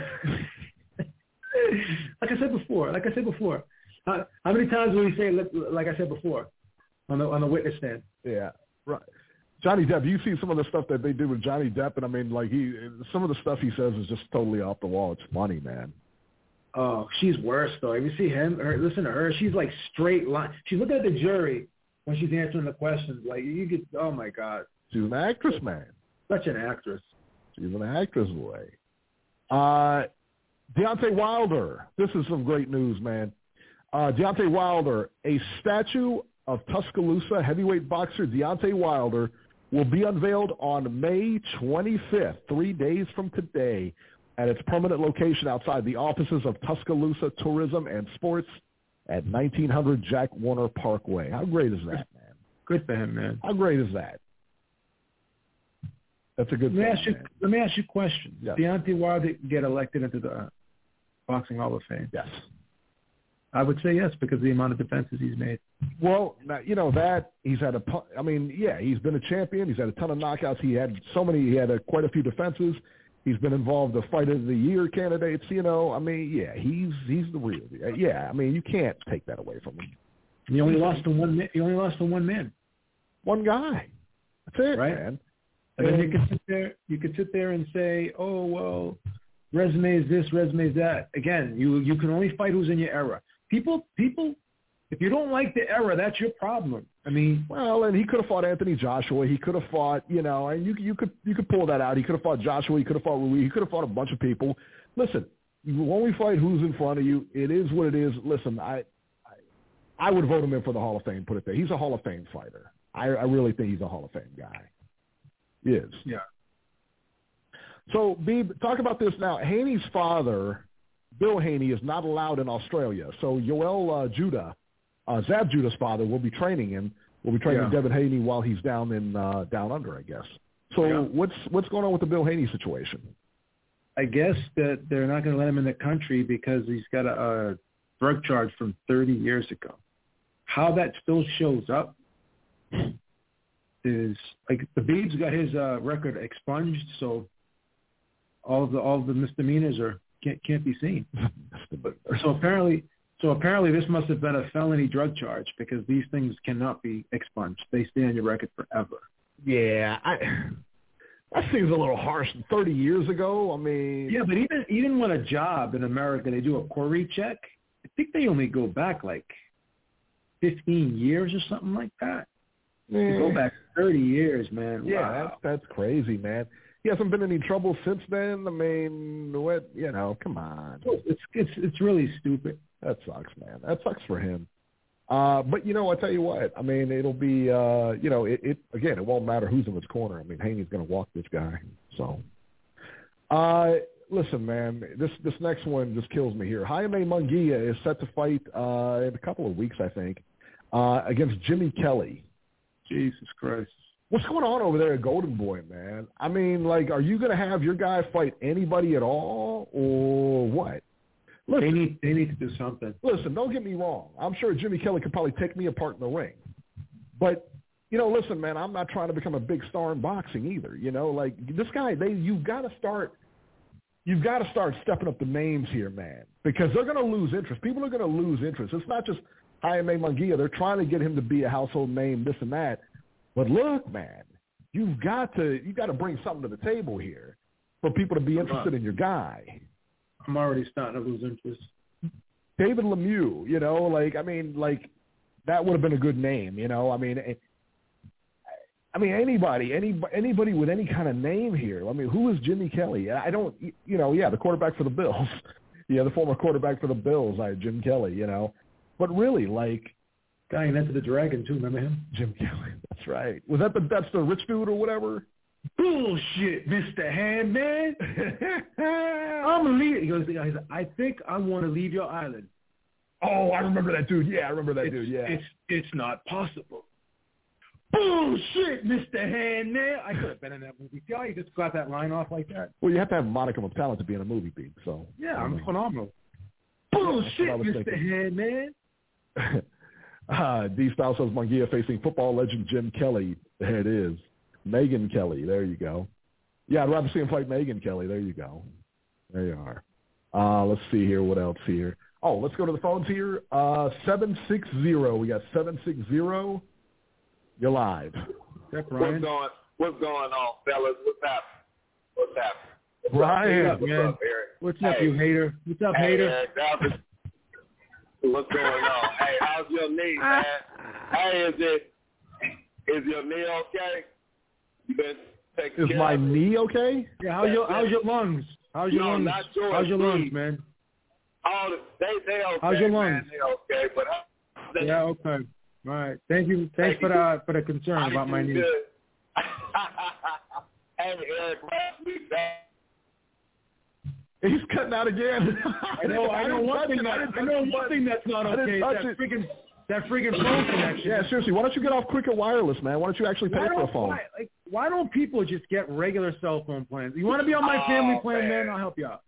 like I said before, like I said before. Uh, how many times will you say, like I said before, on the on the witness stand? Yeah, right. Johnny Depp, you see some of the stuff that they did with Johnny Depp, and I mean, like he, some of the stuff he says is just totally off the wall. It's funny, man. Oh, she's worse though. If you see him, her, listen to her. She's like straight line. She's looking at the jury when she's answering the questions. Like you get, oh my god. She's an actress, man. Such an actress. She's an actress, boy. Uh, Deontay Wilder. This is some great news, man. Uh, Deontay Wilder, a statue of Tuscaloosa heavyweight boxer Deontay Wilder will be unveiled on May twenty-fifth, three days from today, at its permanent location outside the offices of Tuscaloosa Tourism and Sports at nineteen hundred Jack Warner Parkway. How great is that, man? Good for him, man. How great is that? That's a good let me thing, ask you, man. Let me ask you a question. Yes. Deontay Wilder get elected into the uh, Boxing Hall of Fame? Yes. I would say yes because of the amount of defenses he's made. Well, you know that he's had a. I mean, yeah, he's been a champion. He's had a ton of knockouts. He had so many. He had a, quite a few defenses. He's been involved in the Fight of the Year candidates. You know, I mean, yeah, he's he's the real. Yeah, I mean, you can't take that away from him. He only lost to one. He only lost to one man. One guy. That's it, right? Man. And then you could sit there. You could sit there and say, "Oh well, resume is this, resume is that." Again, you you can only fight who's in your era. People, people, if you don't like the era, that's your problem. I mean, well, and he could have fought Anthony Joshua. He could have fought, you know, and you you could you could pull that out. He could have fought Joshua. He could have fought Ruiz. He could have fought a bunch of people. Listen, when we fight who's in front of you, it is what it is. Listen, I, I, I would vote him in for the Hall of Fame. Put it there. He's a Hall of Fame fighter. I, I really think he's a Hall of Fame guy. He is. Yeah. So, Beeb, talk about this now. Haney's father, Bill Haney, is not allowed in Australia. So Yoel uh, Judah, uh, Zab Judah's father, will be training him. Will be training yeah. Devin Haney while he's down in uh, down under, I guess. So yeah. what's what's going on with the Bill Haney situation? I guess that they're not going to let him in the country because he's got a, a drug charge from thirty years ago. How that still shows up is like the Beeb's got his uh, record expunged, so all of the all of the misdemeanors are can't can't be seen. so apparently, so apparently this must have been a felony drug charge because these things cannot be expunged. They stay on your record forever. Yeah, I, that seems a little harsh. Thirty years ago, I mean. Yeah, but even even when a job in America they do a query check, I think they only go back like fifteen years or something like that. Yeah. They go back thirty years, man. Yeah, wow. that's that's crazy, man. He hasn't been in any trouble since then. I mean, what? You know, come on. It's it's it's really stupid. That sucks, man. That sucks for him. Uh, but you know, I tell you what. I mean, it'll be. Uh, you know, it, it again. It won't matter who's in his corner. I mean, Haney's going to walk this guy. So, uh, listen, man. This this next one just kills me here. Jaime Munguia is set to fight uh, in a couple of weeks, I think, uh, against Jimmy Kelly. Jesus Christ. What's going on over there at Golden Boy, man? I mean, like, are you going to have your guy fight anybody at all or what? Listen, they need they need to do something. Listen, don't get me wrong. I'm sure Jimmy Kelly could probably take me apart in the ring. But, you know, listen, man, I'm not trying to become a big star in boxing either. You know, like this guy, they you've got to start you've got to start stepping up the names here, man, because they're going to lose interest. People are going to lose interest. It's not just Jaime Munguia. They're trying to get him to be a household name, this and that. But look, man, you've got to you've got to bring something to the table here for people to be interested in your guy. I'm already starting to lose interest. David Lemieux, you know, like, I mean, like, that would have been a good name, you know. I mean, I mean, anybody, any, anybody with any kind of name here. I mean, who is Jimmy Kelly? I don't, you know, yeah, the quarterback for the Bills. Yeah, the former quarterback for the Bills, I Jim Kelly, you know. But really, like. Guy in Enter the Dragon, too, remember him? Jim Kelly, that's right. Was that the, that's the rich dude or whatever? Bullshit, Mister Handman. I'm a leave. He goes, he goes, I think I want to leave your island. Oh, I remember that dude. Yeah, I remember that it's, dude. Yeah. It's it's not possible. Bullshit, Mister Handman. I could have been in that movie. See how you just got that line off like that? Well, you have to have a modicum of talent to be in a movie, Pete. So yeah, I'm know. phenomenal. Bullshit, Mister Handman. uh, D Style says Munguia facing football legend Jim Kelly. There it is. Megan Kelly, there you go. Yeah, I'd rather see him fight Megan Kelly. There you go. There you are. Uh, let's see here. What else here? Oh, let's go to the phones here. Uh, seven six zero. We got seven six zero. You're live. What's going, what's going on, fellas? What's happening? What's happening? Brian, what's man. Up, what's up, hey. you hater? What's up, hey, hater? Eric, was, what's going on? Hey, how's your knee, man? Hey, is it is your knee okay? You been taking Is care my of knee okay? Yeah, how's your how's your lungs? How's your no, lungs? Not yours, how's your please. lungs, man? Oh, they they okay. How's your man. lungs? They okay, but I, they, yeah, okay. All right. Thank you. Thanks hey, for the for the concern I about my knee. Hey, Eric, last week that. He's cutting out again. I know. I know one thing. That, I know one thing that's not okay. That it. freaking that freaking phone connection. Yeah, seriously. Why don't you get off Cricket Wireless, man? Why don't you actually pay why for a phone? Why, like, why don't people just get regular cell phone plans? You want to be on my oh, family plan, man. man? I'll help you out.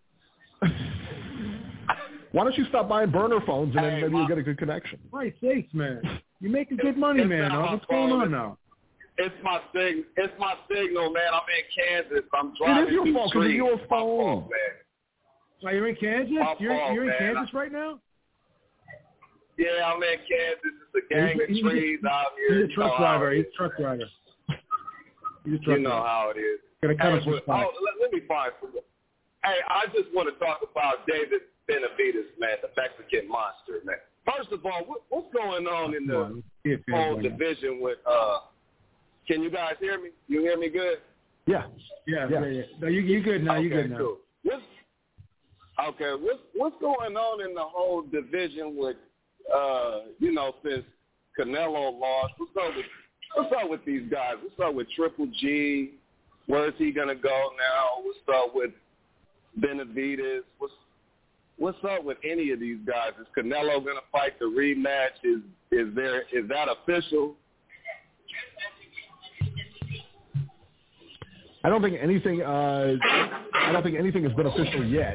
Why don't you stop buying burner phones and hey, then maybe Mom. you'll get a good connection? My sakes, man. You're making good money, it's man. Oh, what's phone. going on it's, now? It's my sig- It's my signal, man. I'm in Kansas. I'm driving. It is your through fault because it's streets. your My phone. fault, man. Oh, you're in Kansas? My You're, fault, you're in man. Kansas right now? Yeah, I'm in Kansas. It's a gang he's, of trees he's, out here. He's a truck driver. He's a truck driver. He's a truck You know driver. how it is. Gotta cut Hey, him some but, slack. oh, let, let me find some. Hey, I just want to talk about David Benavidez, man, the Mexican monster, man. First of all, what, what's going on in the whole division with? uh Can you guys hear me? You hear me good? Yeah. Yeah. Yeah. yeah, yeah. No, you you good now? Okay, You good now? Cool. What's, okay. What's what's going on in the whole division with? uh You know, since Canelo lost, what's up with what's up with these guys? What's up with Triple G? Where is he gonna go now? What's up with Benavidez? What's What's up with any of these guys? Is Canelo going to fight the rematch? Is is there is that official? I don't think anything. Uh, I don't think anything has been official yet.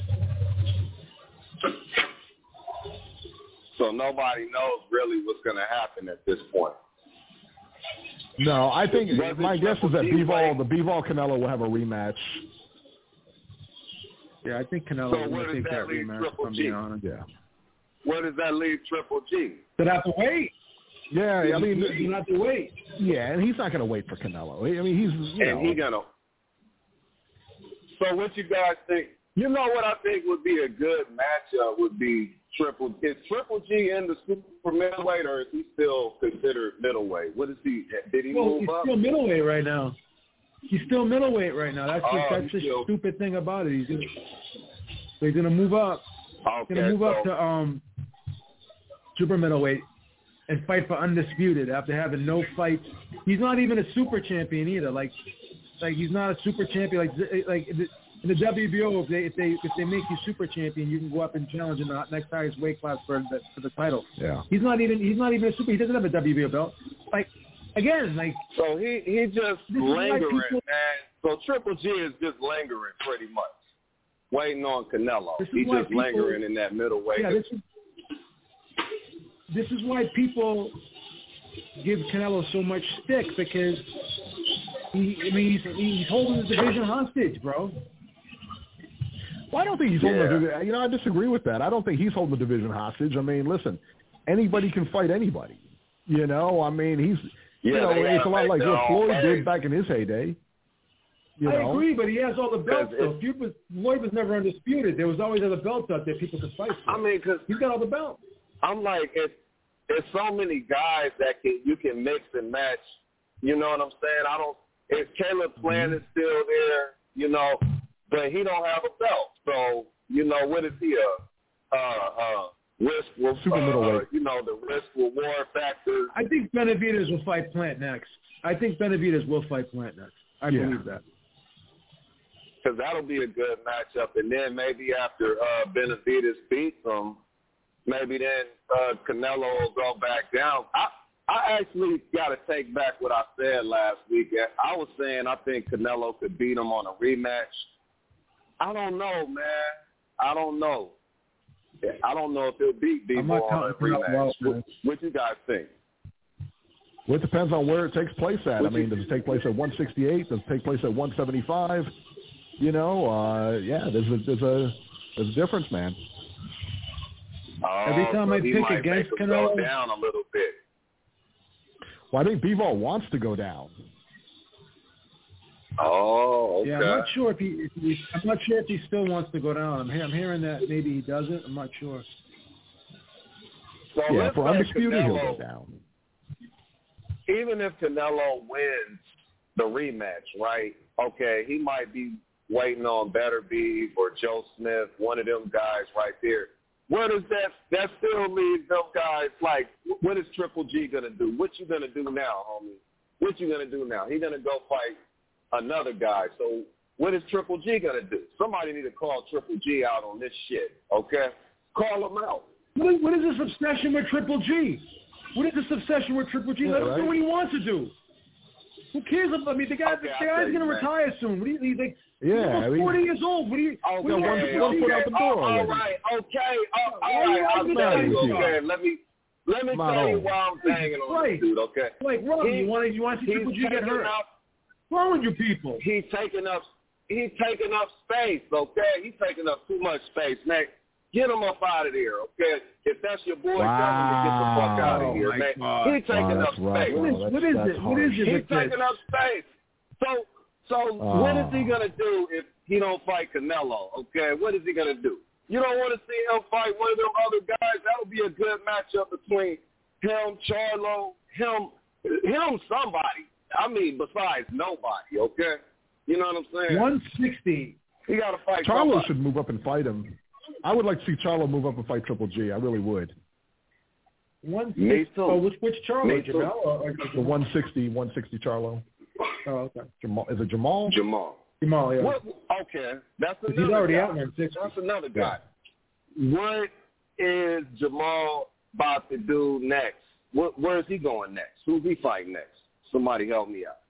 So nobody knows really what's going to happen at this point. No, I think Was my it guess is that Triple G Bivol, fight? the Bivol Canelo will have a rematch. Yeah, I think Canelo So is where going to does take that that leave rematch, Triple if I'm G? being honest. Yeah. Where does that leave Triple G? But have to wait. Yeah, I mean, you have to wait. Yeah, and he's not going to wait for Canelo. I mean, he's you And know. he gonna. So what you guys think? You know what I think would be a good matchup would be Triple. Is Triple G in the super middleweight, or is he still considered middleweight? What is he? Did he Well, move he's up? still middleweight right now. He's still middleweight right now. That's Oh, the, that's the he's still- stupid thing about it. He's gonna, so he's gonna move up. Okay, He's gonna move so, up to um super middleweight and fight for undisputed after having no fights. He's not even a super champion either. Like, like he's not a super champion. Like, like in the, in the W B O, if they if they if they make you super champion, you can go up and challenge in the next highest weight class for the for the title. Yeah. He's not even he's not even a super. He doesn't have a W B O belt. Like, again, like. So he he just This is why lingering, people- man. So Triple G is just lingering pretty much. waiting on Canelo. This is He's why just people- lingering in that middleweight. Yeah, this is this is why people give Canelo so much stick, because he, I mean, he's, he's holding the division hostage, bro. Well, I don't think he's holding Yeah. the division. You know, I disagree with that. I don't think he's holding the division hostage. I mean, listen, anybody can fight anybody. You know, I mean, he's, you Yeah, know, they it's gotta a lot make like their what own Floyd way. did back in his heyday. You I know? agree, but he has all the belts, It- though. Feud was, Lloyd was never undisputed. There was always other belts out there people could fight for. I mean, because He's got all the belts. I'm like, it's, there's so many guys that can you can mix and match. You know what I'm saying? I don't. If Caleb Plant is still there, you know, but he don't have a belt. So you know, what is he a uh, uh, risk? Will, Super uh, middleweight. You know, the risk reward factor. I think Benavidez will fight Plant next. I think Benavidez will fight Plant next. I Yeah. believe that. Because that'll be a good matchup, and then maybe after uh, Benavidez beats him, maybe then uh, Canelo will go back down. I I actually got to take back what I said last week. I was saying I think Canelo could beat him on a rematch. I don't know, man. I don't know. I don't know if he'll beat I'm Bivol not on a counting rematch. Canelo out, what, man. what you guys think? Well, it depends on where it takes place at. I Would mean, you- does it take place at one sixty-eight? Does it take place at one seventy-five? You know, uh, yeah, there's a there's a there's a difference, man. Oh, Every time so I he pick might against make him go Canelo- down a little bit. Well, I think Bivol wants to go down. Oh, okay. Yeah, I'm not sure if he, if he. I'm not sure if he still wants to go down. I'm, he- I'm hearing that maybe he doesn't. I'm not sure. So Yeah, let's for say undisputed, he'll Canelo- go down. Even if Canelo wins the rematch, right? Okay, he might be waiting on Beterbiev or Joe Smith, one of them guys right there. Where does that that still leave them guys like? What is Triple G gonna do? What you gonna do now, homie? What you gonna do now? He gonna go fight another guy. So what is Triple G gonna do? Somebody need to call Triple G out on this shit. Okay, call him out. What is, what is this obsession with Triple G? What is this obsession with Triple G? Yeah, Let him right. do what he wants to do. Who cares? If, I mean, the guy, Okay, the I'll guy's tell you, going to man. retire soon. What do you, he's like, Yeah, he's almost I mean- forty years old. What do you? Okay, what do you want okay, to one do? foot out the door all already. right, okay, all, Why all are right. you I'll arguing tell with you. you? Okay, let me let me Come tell you on. why I'm banging on Right. this dude. Okay, Like, Rob, He- you want to you want to see he's Triple G get taking hurt? up. What's wrong with you people? He's taking up. He's taking up space. Okay, he's taking up too much space, man. Get him up out of there. Okay, if that's your boy, tell him to get the fuck out Wow. of here, Oh, my man. God. He's taking Wow, up that's rough. space. What is, Wow, that's- what is that's it? What is harsh. it? He's with this? taking up space. So, so what is he gonna do if he don't fight Canelo? Okay, what is he gonna do? You don't want to see him fight one of them other guys. That'll be a good matchup between him, Charlo, him, him, somebody. I mean, besides nobody. Okay, you know what I'm saying? one sixty. He got to fight Charlo somebody. should move up and fight him. I would like to see Charlo move up and fight Triple G. I really would. one sixty. Me too. Oh, which which Charlo? Me too. Jamal? Or, or, The one sixty, one sixty Charlo. Oh, okay. Jamal, is it Jamal? Jamal. Jamal, yeah. What? Okay, that's He's another already guy. out there in sixty. That's another guy. What is Jamal about to do next? What, where is he going next? Who's he fighting next? Somebody help me out.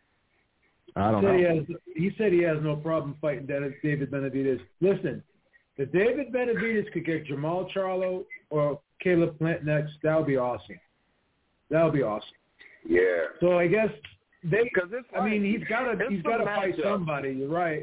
I don't He said he know. has, he said he has no problem fighting David Benavidez. Listen, if David Benavidez could get Jamal Charlo or Caleb Plant next, that would be awesome. That would be awesome. Yeah. So I guess they. Because it's I mean, like- he's got to it's he's a got to fight matchup. somebody. You're right.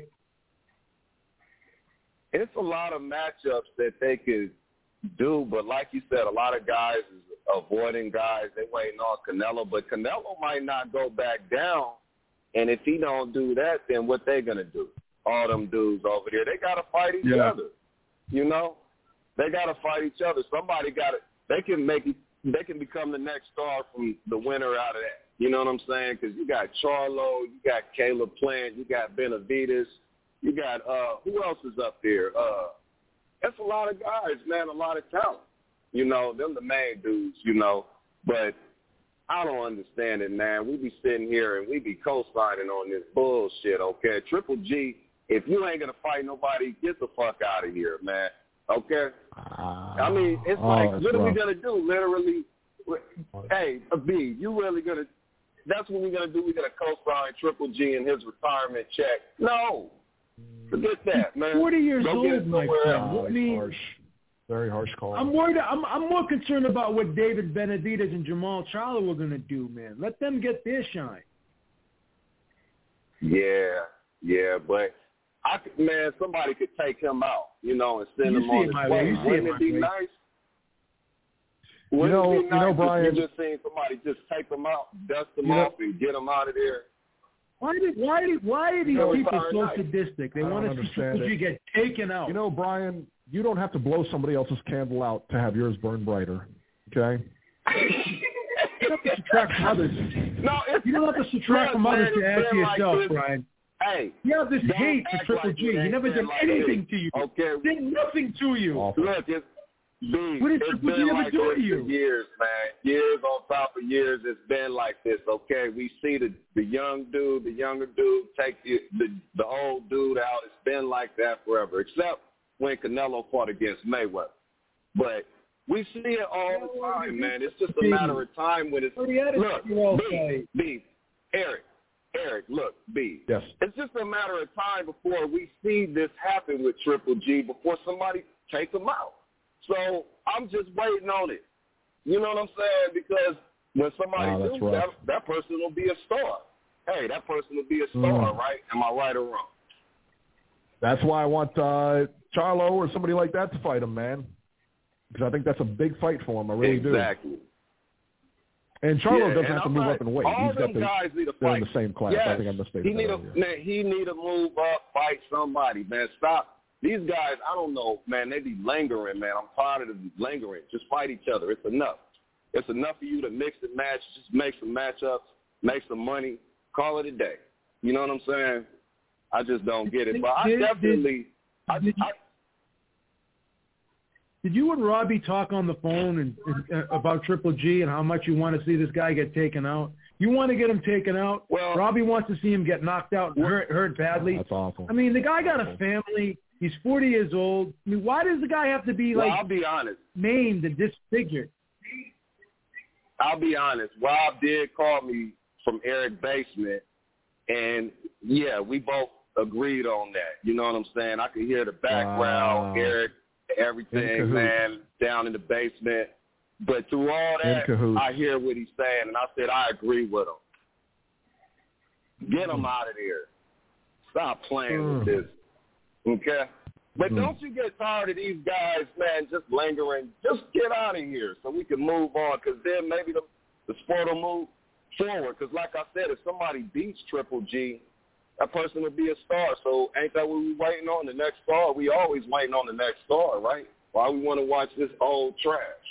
It's a lot of matchups that they could do, but like you said, a lot of guys is avoiding guys. They waiting on Canelo, but Canelo might not go back down. And if he don't do that, then what they gonna do? All them dudes over there, they gotta fight each Yeah. other. You know, they gotta fight each other. Somebody got to. They can make it. They can become the next star from the winner out of that. You know what I'm saying? Because you got Charlo, you got Caleb Plant, you got Benavidez, you got uh, who else is up there? Uh, that's a lot of guys, man. A lot of talent. You know, them the main dudes. You know, but I don't understand it, man. We be sitting here and we be co-signing on this bullshit, okay? Triple G, if you ain't going to fight nobody, get the fuck out of here, man, okay? Uh, I mean, it's oh, like, that's what are we rough. going to do, literally? Hey, B, you really going to – that's what we're going to do. We're going to co-sign Triple G in his retirement check. No. Forget that, man. forty years Go get old, my somewhere friend. else. What mean? Harsh. Very harsh call. I'm worried. I'm I'm more concerned about what David Benavidez and Jamal Charlo were going to do, man. Let them get their shine. Yeah, yeah, but I could, man, somebody could take him out, you know, and send You him see on it his my way. way. You see Wouldn't it it be my way. nice? You Wouldn't know, it be you nice know, if Brian. you just seen somebody just take them out, dust them You know- off, and get them out of there? Why did why did why are these You know, it's people our so night. sadistic? They I want don't to see understand Triple G it. get taken out. You know, Brian, you don't have to blow somebody else's candle out to have yours burn brighter. Okay? You don't have to subtract from others. No, it's, You don't have to subtract look, from others man, to it's add to been like yourself, this. Brian. Hey, You have this don't hate for act Triple like G. it He ain't never been did like anything this. to you. Okay. Did nothing to you. Awful. Look, it's B, What did it's Triple G been ever like do this to you? for years, man. Years on top of years, it's been like this. Okay, we see the the young dude, the younger dude take the the, the old dude out. It's been like that forever, except when Canelo fought against Mayweather. But we see it all the time, man. It's just a matter of time when it's What do you had look, to do all B, day? B, Eric, Eric, look, B. Yes. It's just a matter of time before we see this happen with Triple G, before somebody takes him out. So I'm just waiting on it. You know what I'm saying? Because when somebody Wow, that's does that, rough. that person will be a star. Hey, that person will be a star, Mm. right? Am I right or wrong? That's why I want uh, Charlo or somebody like that to fight him, man. Because I think that's a big fight for him. I really exactly. do. And Charlo Yeah, doesn't and have to I'm move not- up in weight. all He's them got the, guys need to they're fight. in the same class. Yes, I think I misstated he need that to, earlier. man, he need to move up, fight somebody, man. Stop. These guys, I don't know, man, they be lingering, man. I'm tired of them lingering. Just fight each other. It's enough. It's enough for you to mix and match, just make some matchups, make some money, call it a day. You know what I'm saying? I just don't get it. But I Did- definitely, I, did- I, Did you and Robbie talk on the phone and, and uh, about Triple G and how much you want to see this guy get taken out? You want to get him taken out. Well, Robbie wants to see him get knocked out and hurt, hurt badly. That's awful. I mean, the guy got a family. He's forty years old. I mean, why does the guy have to be well, like I'll be honest. maimed and disfigured? I'll be honest. Rob did call me from Eric Basement, and yeah, we both agreed on that. You know what I'm saying? I could hear the background, Wow. Eric, In everything, cahoots. man, down in the basement. But through all In that, cahoots. I hear what he's saying, and I said I agree with him. Get Mm. him out of there. Stop playing Mm. with this. Okay? But Mm. don't you get tired of these guys, man, just lingering. Just get out of here so we can move on, because then maybe the, the sport will move forward. Because like I said, if somebody beats Triple G, that person will be a star. So ain't that what we waiting on, the next star? We always waiting on the next star, right? Why we want to watch this old trash?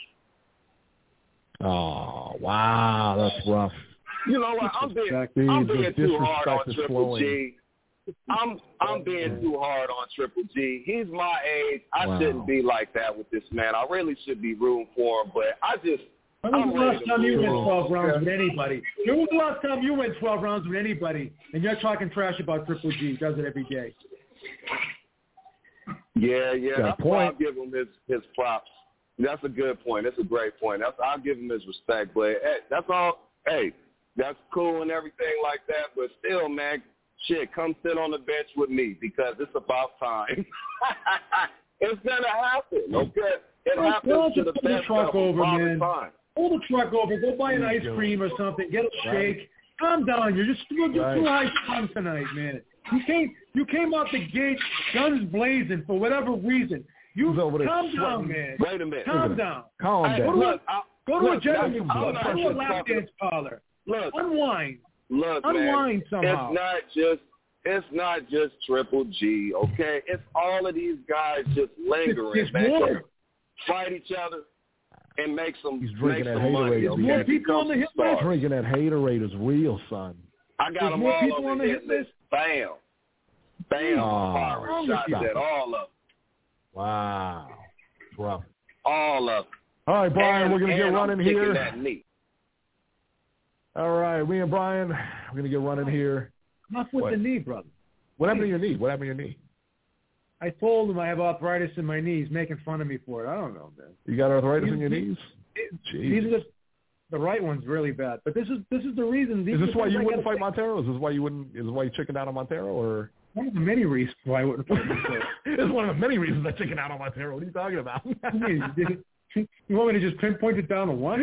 Oh, wow. That's rough. You know what? I'm being, Disrespect. I'm The being too hard on disrespect is Triple flowing. G. I'm I'm being too hard on Triple G. He's my age. I Wow. shouldn't be like that with this man. I really should be rooting for him, but I just When was I'm the ready last to time you move went on. twelve rounds Okay? with anybody? When was the last time you went twelve rounds with anybody? And you're talking trash about Triple G. He does it every day. Yeah, yeah. Got a That's why I point. give him his his props. That's a good point. That's a great point. That's I'll give him his respect. But hey, that's all. Hey, that's cool and everything like that. But still, man, shit, come sit on the bench with me because it's about time. It's gonna happen. Okay, it Well, happens well, to just the pull the best truck of them over, all man. the time. Pull the truck over. Go buy an There you ice go. cream or something. Get a Right. shake. Calm down. You're just you're just Right. too high strung tonight, man. You came you came out the gate guns blazing for whatever reason. You He's over there calm down, sweating. man. Wait a minute. Calm down. Calm Hey, Go to down. look, a, I, go to look, a gentleman's I'm club. not Go to a just lap talking- dance parlor. Look, Unwind. Look, Unwind man, somehow. it's not just it's not just Triple G, okay? It's all of these guys just lingering, There's man. more. Just fight each other and make some He's make drinking that some money, Haterade. okay? More people on the Become hit some list. stars. Drinking that Haterade is real, son. I got There's them more all people on on the the hit hit list. Bam, bam, Oh, firing shots stop at it. all of them, Wow. It's rough. all of them. All right, Brian, and, we're going to get and running I'm kicking here. That knee. All right, me and Brian, we're going to get running here. Enough with What? the knee, brother. What happened to your knee? What happened to your knee? I told him I have arthritis in my knees, making fun of me for it. I don't know, man. You got arthritis You- in your knees? These are the, the right one's really bad, but this is this is the reason. These Is are this the why things you I wouldn't gotta fight Montero? Is this why you wouldn't? Is this why you chickened out on Montero? Or one of the many reasons why I wouldn't fucking show. It's one of the many reasons I chicken out on my terror. What are you talking about? You want me to just pinpoint it down to one?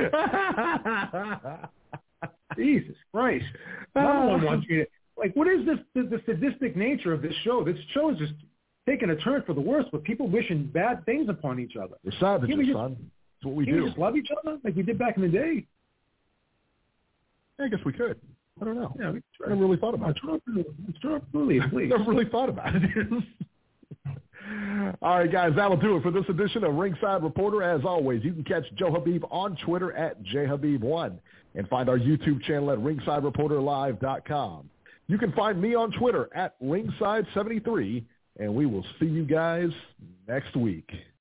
Jesus Christ. No one wants me to. Like, what is this, the, the sadistic nature of this show? This show is just taking a turn for the worse with people wishing bad things upon each other. We're savages, we just, son. That's what we can do. we just love each other like we did back in the day? I guess we could. I don't know. Yeah, we I never really thought about it. Truly, please. Never really thought about it. All right, guys, that'll do it for this edition of Ringside Reporter. As always, you can catch Joe Habib on Twitter at J Habib one and find our YouTube channel at ringside reporter live dot com. You can find me on Twitter at ringside seventy-three, and we will see you guys next week.